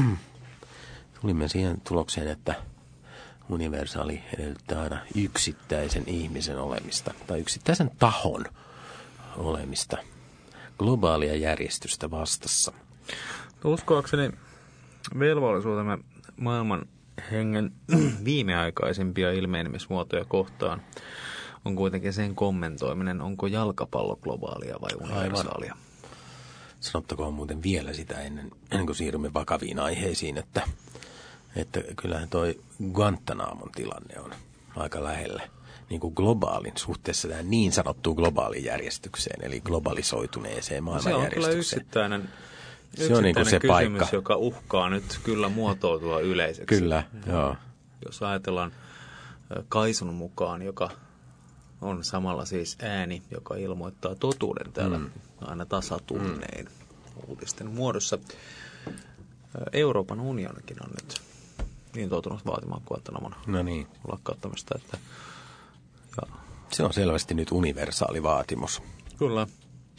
tulimme siihen tulokseen, että universaali edellyttää aina yksittäisen ihmisen olemista tai yksittäisen tahon olemista globaalia järjestystä vastassa.
Uskoakseni velvollisuutemme maailman hengen viimeaikaisimpia ilmenemismuotoja kohtaan on kuitenkin sen kommentoiminen, onko jalkapallo globaalia vai universaalia.
Aivan. Sanottakoon muuten vielä sitä ennen kuin siirrymme vakaviin aiheisiin, että kyllähän toi Guantánamon tilanne on aika lähellä niin kuin globaalin suhteessa tähän niin sanottuun globaaliin järjestykseen, eli globalisoituneeseen maailmanjärjestykseen.
Se on kyllä yksittäinen
niin kuin se
kysymys,
paikka,
joka uhkaa nyt kyllä muotoutua yleiseksi.
Kyllä, joo.
Jos ajatellaan Kaisun mukaan, joka on samalla siis ääni, joka ilmoittaa totuuden täällä aina tasatunnein uutisten muodossa. Euroopan unionikin on nyt niin toutunut vaatimaan Guantánamon lakkauttamista, että
se on selvästi nyt universaali vaatimus.
Kyllä.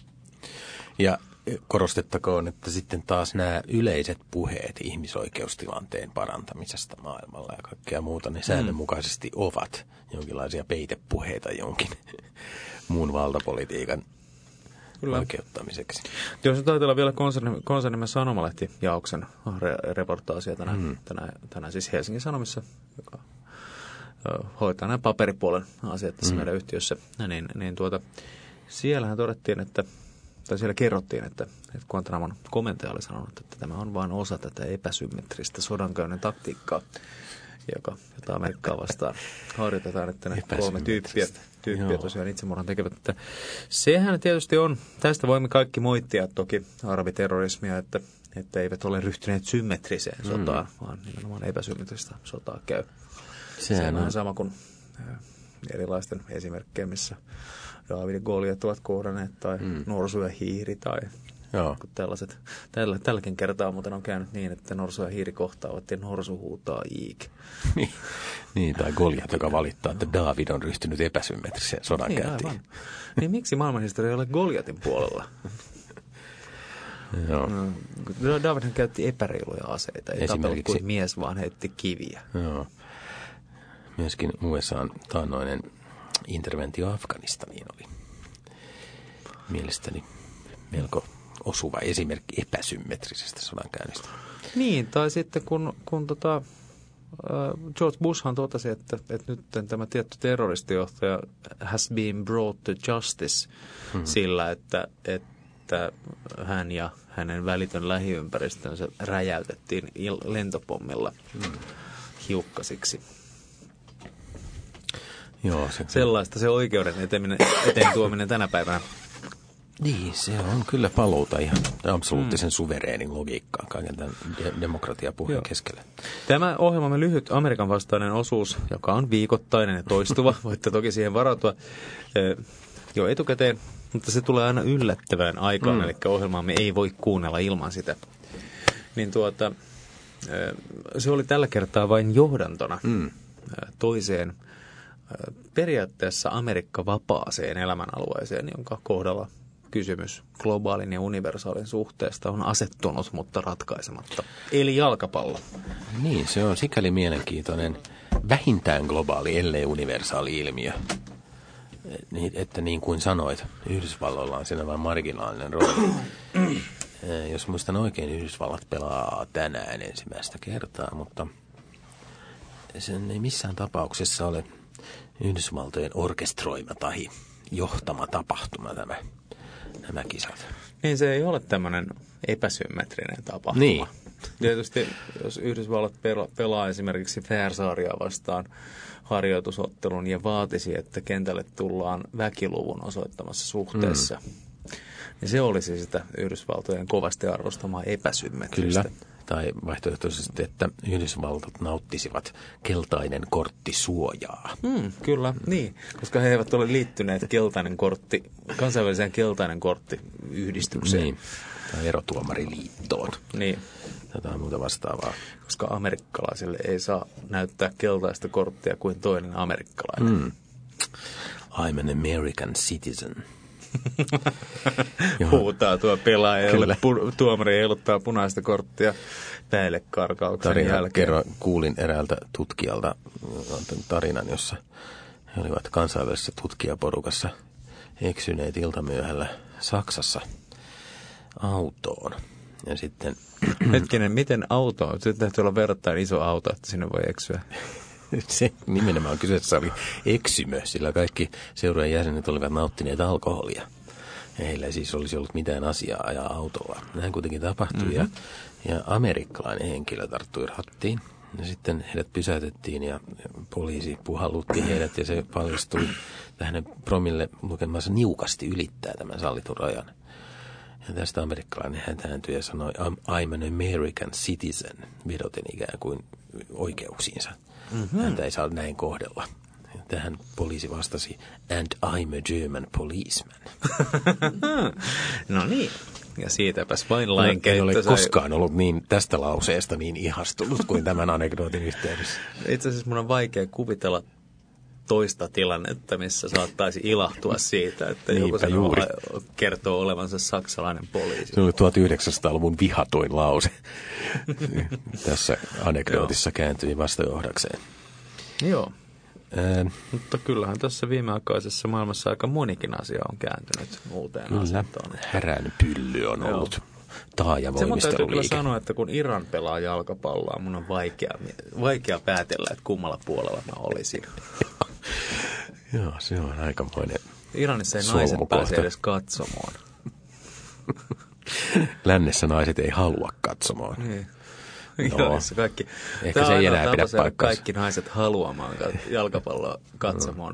Ja korostettakoon, että sitten taas nämä yleiset puheet ihmisoikeustilanteen parantamisesta maailmalla ja kaikkea muuta, ne säännönmukaisesti ovat jonkinlaisia peitepuheita jonkin muun valtapolitiikan oikeuttamiseksi.
Jos nyt ajatellaan vielä konsernimme Sanomalehti-jaoksen reportaasia tänään siis Helsingin Sanomissa, joka hoitaa nämä paperipuolen asiat tässä meidän yhtiössä, niin siellähän todettiin, siellä kerrottiin, että Guantánamon komentaja oli sanonut, että tämä on vain osa tätä epäsymmetristä sodankäynnin taktiikkaa, jota Amerikkaa vastaan harjoitetaan, että ne 3 tyyppiä tosiaan itsemurhan tekevät. Että sehän tietysti on, tästä voimme kaikki moittia toki arabiterrorismia, että eivät ole ryhtyneet symmetriseen sotaan, vaan nimenomaan epäsymmetristä sotaa käy. Sehän on sama kuin erilaisten esimerkkejä, missä Daavid ja Goliat ovat kohdanneet, tai norsu ja hiiri, tai tällaiset. Tälläkin kertaa muuten on käynyt niin, että norsu ja hiiri kohtaavat ja norsu huutaa iik.
Niin, tai Goliat, joka valittaa, että Daavid on ryhtynyt epäsymmetriseen sodankäyntiin.
Niin miksi maailmanhistoria ei ole Goliatin puolella?
Joo.
Davidhan käytti epäreiluja aseita, ei tapellut kuin mies, vaan heitti kiviä.
Joo. Myöskin USA:n taannoinen interventio Afganistaniin oli mielestäni melko osuva esimerkki epäsymmetrisestä sodankäynnistä.
Niin, tai sitten kun George Bushhan totesi, että nyt tämä tietty terroristijohtaja has been brought to justice sillä, että hän ja hänen välitön lähiympäristönsä räjäytettiin lentopommilla hiukkasiksi.
Joo,
sellaista se oikeuden eteen tuominen tänä päivänä.
Niin, se on kyllä paluuta ihan absoluuttisen suvereenin logiikkaan kaiken tämän demokratiapuheen keskellä.
Tämä ohjelmamme lyhyt Amerikan vastainen osuus, joka on viikoittainen ja toistuva, voitte toki siihen varautua jo etukäteen, mutta se tulee aina yllättävään aikaan, eli ohjelmaamme ei voi kuunnella ilman sitä. Niin se oli tällä kertaa vain johdantona toiseen periaatteessa Amerikka-vapaaseen elämänalueeseen, jonka kohdalla kysymys globaalin ja universaalin suhteesta on asettunut, mutta ratkaisematta. Eli jalkapallo.
Niin, se on sikäli mielenkiintoinen, vähintään globaali, ellei universaali ilmiö. Että niin kuin sanoit, Yhdysvalloilla on siinä vain marginaalinen rooli. Jos muistan oikein, Yhdysvallat pelaa tänään ensimmäistä kertaa, mutta sen ei missään tapauksessa ole Yhdysvaltojen orkestroima tai johtama tapahtuma nämä nämä kisat.
Niin se ei ole tämmöinen epäsymmetrinen tapahtuma.
Niin.
Tietysti jos Yhdysvallat pelaa esimerkiksi Färsaaria vastaan harjoitusottelun ja vaatisi, että kentälle tullaan väkiluvun osoittamassa suhteessa, niin se olisi sitä Yhdysvaltojen kovasti arvostamaa epäsymmetristä.
Kyllä. Tai vaihtoehtoisesti, että Yhdysvallat nauttisivat keltainen kortti suojaa.
Kyllä, niin, koska he eivät ole liittyneet kansainväliseen keltainen kortti-yhdistykseen.
Niin, tai erotuomariliittoon.
Niin.
Jotain muuta vastaavaa.
Koska amerikkalaisille ei saa näyttää keltaista korttia kuin toinen amerikkalainen.
I'm an American citizen.
Huutaa tuo pelaaja, jolle tuomari heiluttaa punaista korttia päille karkauksen jälkeen.
Kuulin eräältä tutkijalta tarinan, jossa he olivat kansainvälisessä tutkijaporukassa eksyneet iltamyöhällä Saksassa autoon. Ja sitten...
Hetkinen, miten auto? Sitten täytyy olla verrattain iso auto, että sinne voi eksyä.
Se nimenomaan kyseessä oli eksymö, sillä kaikki seurojen jäsenet olivat nauttineet alkoholia. Heillä ei siis olisi ollut mitään asiaa ajaa autolla. Näin kuitenkin tapahtui ja amerikkalainen henkilö tarttui rattiin. Ja sitten heidät pysäytettiin ja poliisi puhallutti heidät ja se paljastui, että hänen promille lukemansa niukasti ylittää tämän sallitun rajan. Ja tästä amerikkalainen hätääntyi ja sanoi, I'm an American citizen, vedoten ikään kuin oikeuksiinsa. Häntä ei saa näin kohdella. Tähän poliisi vastasi, and I'm a German policeman.
No niin, ja siitäpäs vain lainkeitto.
En ole koskaan ollut tästä lauseesta niin ihastunut kuin tämän anekdootin yhteydessä.
Itse asiassa mun on vaikea kuvitella toista tilannetta, missä saattaisi ilahtua siitä, että joku kertoo olevansa saksalainen poliisi.
Se oli 1900-luvun vihatoin lause. Tässä anekdootissa kääntyi vastajohdakseen.
Joo. Mutta kyllähän tässä viimeaikaisessa maailmassa aika monikin asia on kääntynyt uuteen asentoon.
Härän pylly on ollut taajavoimisteluliike.
Se täytyy kyllä sanoa, että kun Iran pelaa jalkapalloa, mun on vaikea päätellä, että kummalla puolella mä olisin.
Joo, se on aikamoinen.
Iranissa ei naiset pääse edes katsomaan.
Lännessä naiset ei halua katsomaan.
Niin. Iranissa kaikki.
Ehkä se ei enää pidä paikkaansa.
Kaikki naiset haluamaan jalkapalloa katsomaan.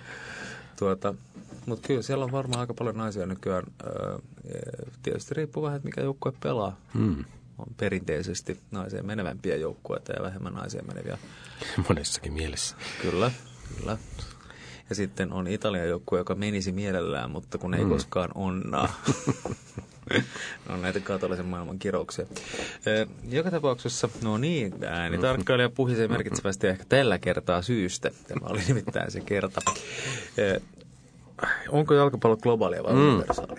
Mutta kyllä siellä on varmaan aika paljon naisia nykyään. Tietysti riippuu vähän, että mikä joukkue pelaa. On perinteisesti naiseen menevämpiä joukkueita ja vähemmän naiseen meneviä.
Monessakin mielessä.
Kyllä. Ja sitten on Italian joukkue, joka menisi mielellään, mutta kun ei koskaan onnaa. On näitä katolisen maailman kirouksia. Joka tapauksessa, no niin, äänitarkkailija puhisee merkitsevästi ehkä tällä kertaa syystä. Tämä oli nimittäin se kerta. Onko jalkapallo globaalia vai universaalia?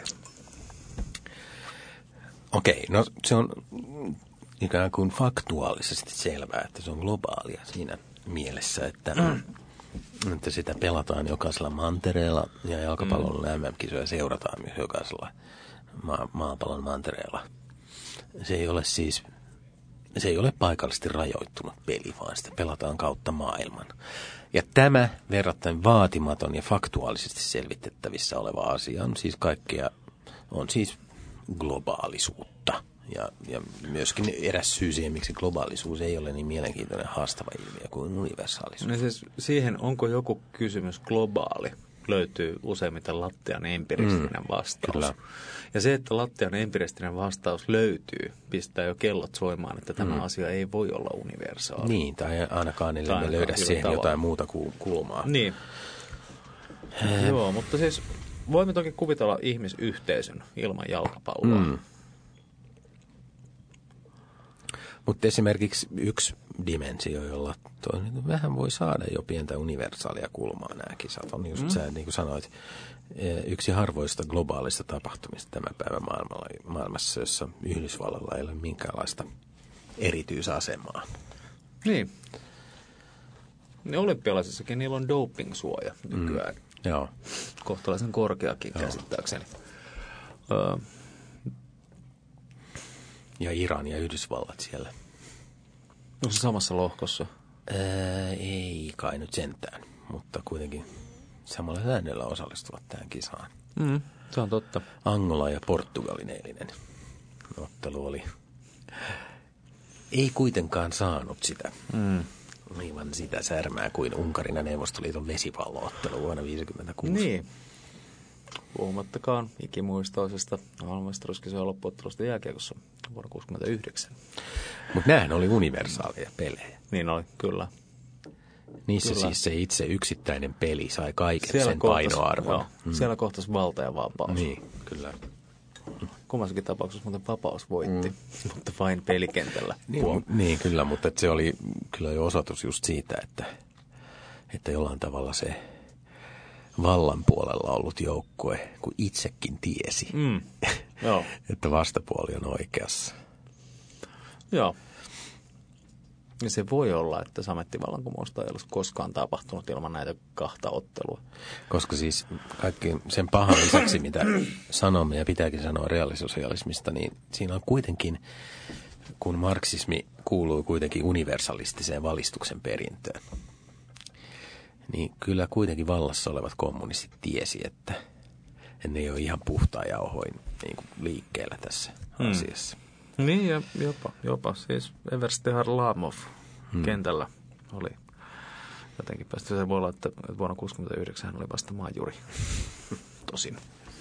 Okei, no se on ikään kuin faktuaalisesti selvää, että se on globaalia siinä mielessä, että sitä pelataan jokaisella mantereella ja jalkapallon MM-kisoja seurataan myös jokaisella maapallon mantereella. Se ei ole paikallisesti rajoittunut peli, vaan sitä pelataan kautta maailman. Ja tämä verrattain vaatimaton ja faktuaalisesti selvitettävissä oleva asia on siis globaalisuutta. Ja myöskin eräs syy siihen, miksi globaalisuus ei ole niin mielenkiintoinen haastava ilmiö kuin universaalisuus.
No siis siihen, onko joku kysymys globaali, löytyy useimmiten lattian empiristinen vastaus. Kyllä. Ja se, että lattian empiristinen vastaus löytyy, pistää jo kellot soimaan, että tämä asia ei voi olla universaali.
Niin, tai ainakaan ellei löydä siihen jotain muuta kulmaa.
Niin. Joo, mutta siis voimme toki kuvitella ihmisyhteisön ilman jalkapalloa.
Mutta esimerkiksi yksi dimensio, jolla vähän voi saada jo pientä universaalia kulmaa nämä kisat, on just sä niin kuin sanoit, yksi harvoista globaalista tapahtumista tämän päivän maailmassa, jossa Yhdysvallalla ei ole minkäänlaista erityisasemaa.
Niin. Ne olympialaisissakin niillä on doping-suoja nykyään.
Joo.
Kohtalaisen korkeakin käsittääkseni.
Ja Iran ja Yhdysvallat siellä.
Onko se samassa lohkossa?
Ei kai nyt sentään, mutta kuitenkin samalla säännöllä osallistuvat tähän kisaan.
Se on totta.
Angola ja Portugalin eilinen ottelu oli. Ei kuitenkaan saanut sitä. Aivan sitä särmää kuin Unkarin ja Neuvostoliiton vesipalloottelu vuonna 1956.
Niin. Puhumattakaan ikimuistoisesta maailmanmestaruuskisojen loppuottelusta jääkiekossa vuonna 1969.
Mutta nämähän oli universaaleja pelejä.
Niin oli, kyllä.
Niissä kyllä. Siis se itse yksittäinen peli sai kaiken siellä sen painoarvon.
Siellä kohtasi valta ja vapaus.
Niin, kyllä.
Kummassakin tapauksessa muuten vapaus voitti, mutta vain pelikentällä.
Niin kyllä, mutta se oli kyllä jo osoitus just siitä, että jollain tavalla se vallan puolella ollut joukkue, kun itsekin tiesi,
Joo.
että vastapuoli on oikeassa.
Joo. Ja se voi olla, että samettivallankumousta ei olisi koskaan tapahtunut ilman näitä kahta ottelua.
Koska siis kaikki sen pahan lisäksi, mitä sanomme ja pitääkin sanoa reaalisosialismista, niin siinä on kuitenkin, kun marksismi kuuluu kuitenkin universalistiseen valistuksen perintöön, niin kyllä kuitenkin vallassa olevat kommunistit tiesi, että ne ei ole ihan puhtaa jauhoin niin kuin liikkeellä tässä asiassa.
Niin, ja jopa siis Eversti Harlamov kentällä oli jotenkin päästä. Se voi olla, että vuonna 1969 hän oli vasta majuri. Tosin.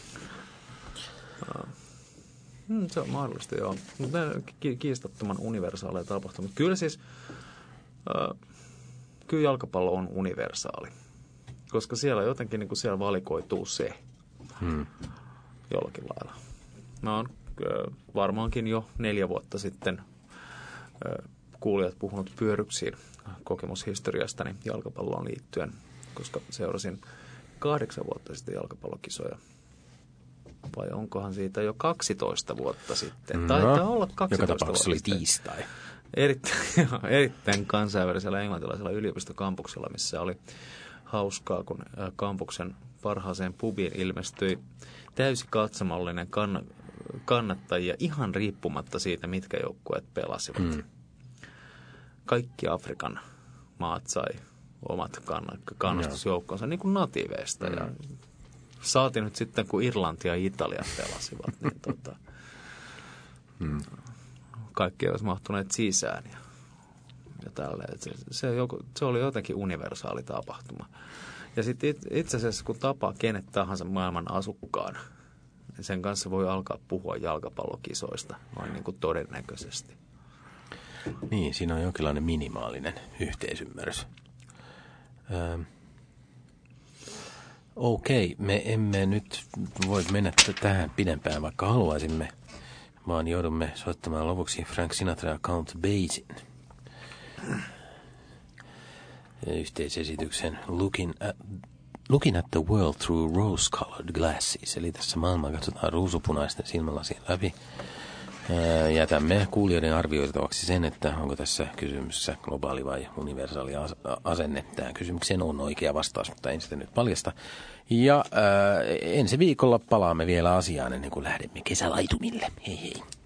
Se on mahdollista, joo. Mutta kiistattoman universaaleja tapahtumia. Kyllä siis, kyllä jalkapallo on universaali. Koska siellä jotenkin niin kuin siellä valikoituu se jollakin lailla. Mä oon varmaankin jo 4 vuotta sitten kuulijat puhunut pyöryksiin kokemushistoriastani jalkapalloon liittyen, koska seurasin 8 vuotta sitten jalkapallokisoja. Vai onkohan siitä jo 12 vuotta sitten? Taitaa olla 12
joka tapauksessa
vuotta
oli
sitten.
tiistai.
Erittäin kansainvälisellä englantilaisella yliopistokampuksella, missä oli hauskaa, kun kampuksen parhaaseen pubiin ilmestyi täysi katsomollinen kannattajia ihan riippumatta siitä, mitkä joukkueet pelasivat. Kaikki Afrikan maat sai omat kannustusjoukkonsa niin kuin natiiveista. Ja saatiin nyt sitten, kun Irlanti ja Italia pelasivat, niin kaikki olisi mahtuneet sisään ja tälleen. Se oli jotenkin universaali tapahtuma. Ja sitten itse asiassa, kun tapaa kenet tahansa maailman asukkaan, niin sen kanssa voi alkaa puhua jalkapallokisoista noin niin kuin todennäköisesti.
Niin, siinä on jonkinlainen minimaalinen yhteisymmärrys. Okei, me emme nyt voi mennä tähän pidempään, vaikka haluaisimme, vaan joudumme soittamaan lopuksi Frank Sinatra ja Count Basien yhteisesityksen Looking at the World Through Rose-Colored Glasses, eli tässä maailmaa katsotaan ruusupunaisten silmälasien läpi. Jätämme kuulijoiden arvioitavaksi sen, että onko tässä kysymyksessä globaali vai universaali asenne. Tähän kysymykseen on oikea vastaus, mutta en sitä nyt paljasta. Ja ensi viikolla palaamme vielä asiaan ennen kuin lähdemme kesälaitumille. Hei hei.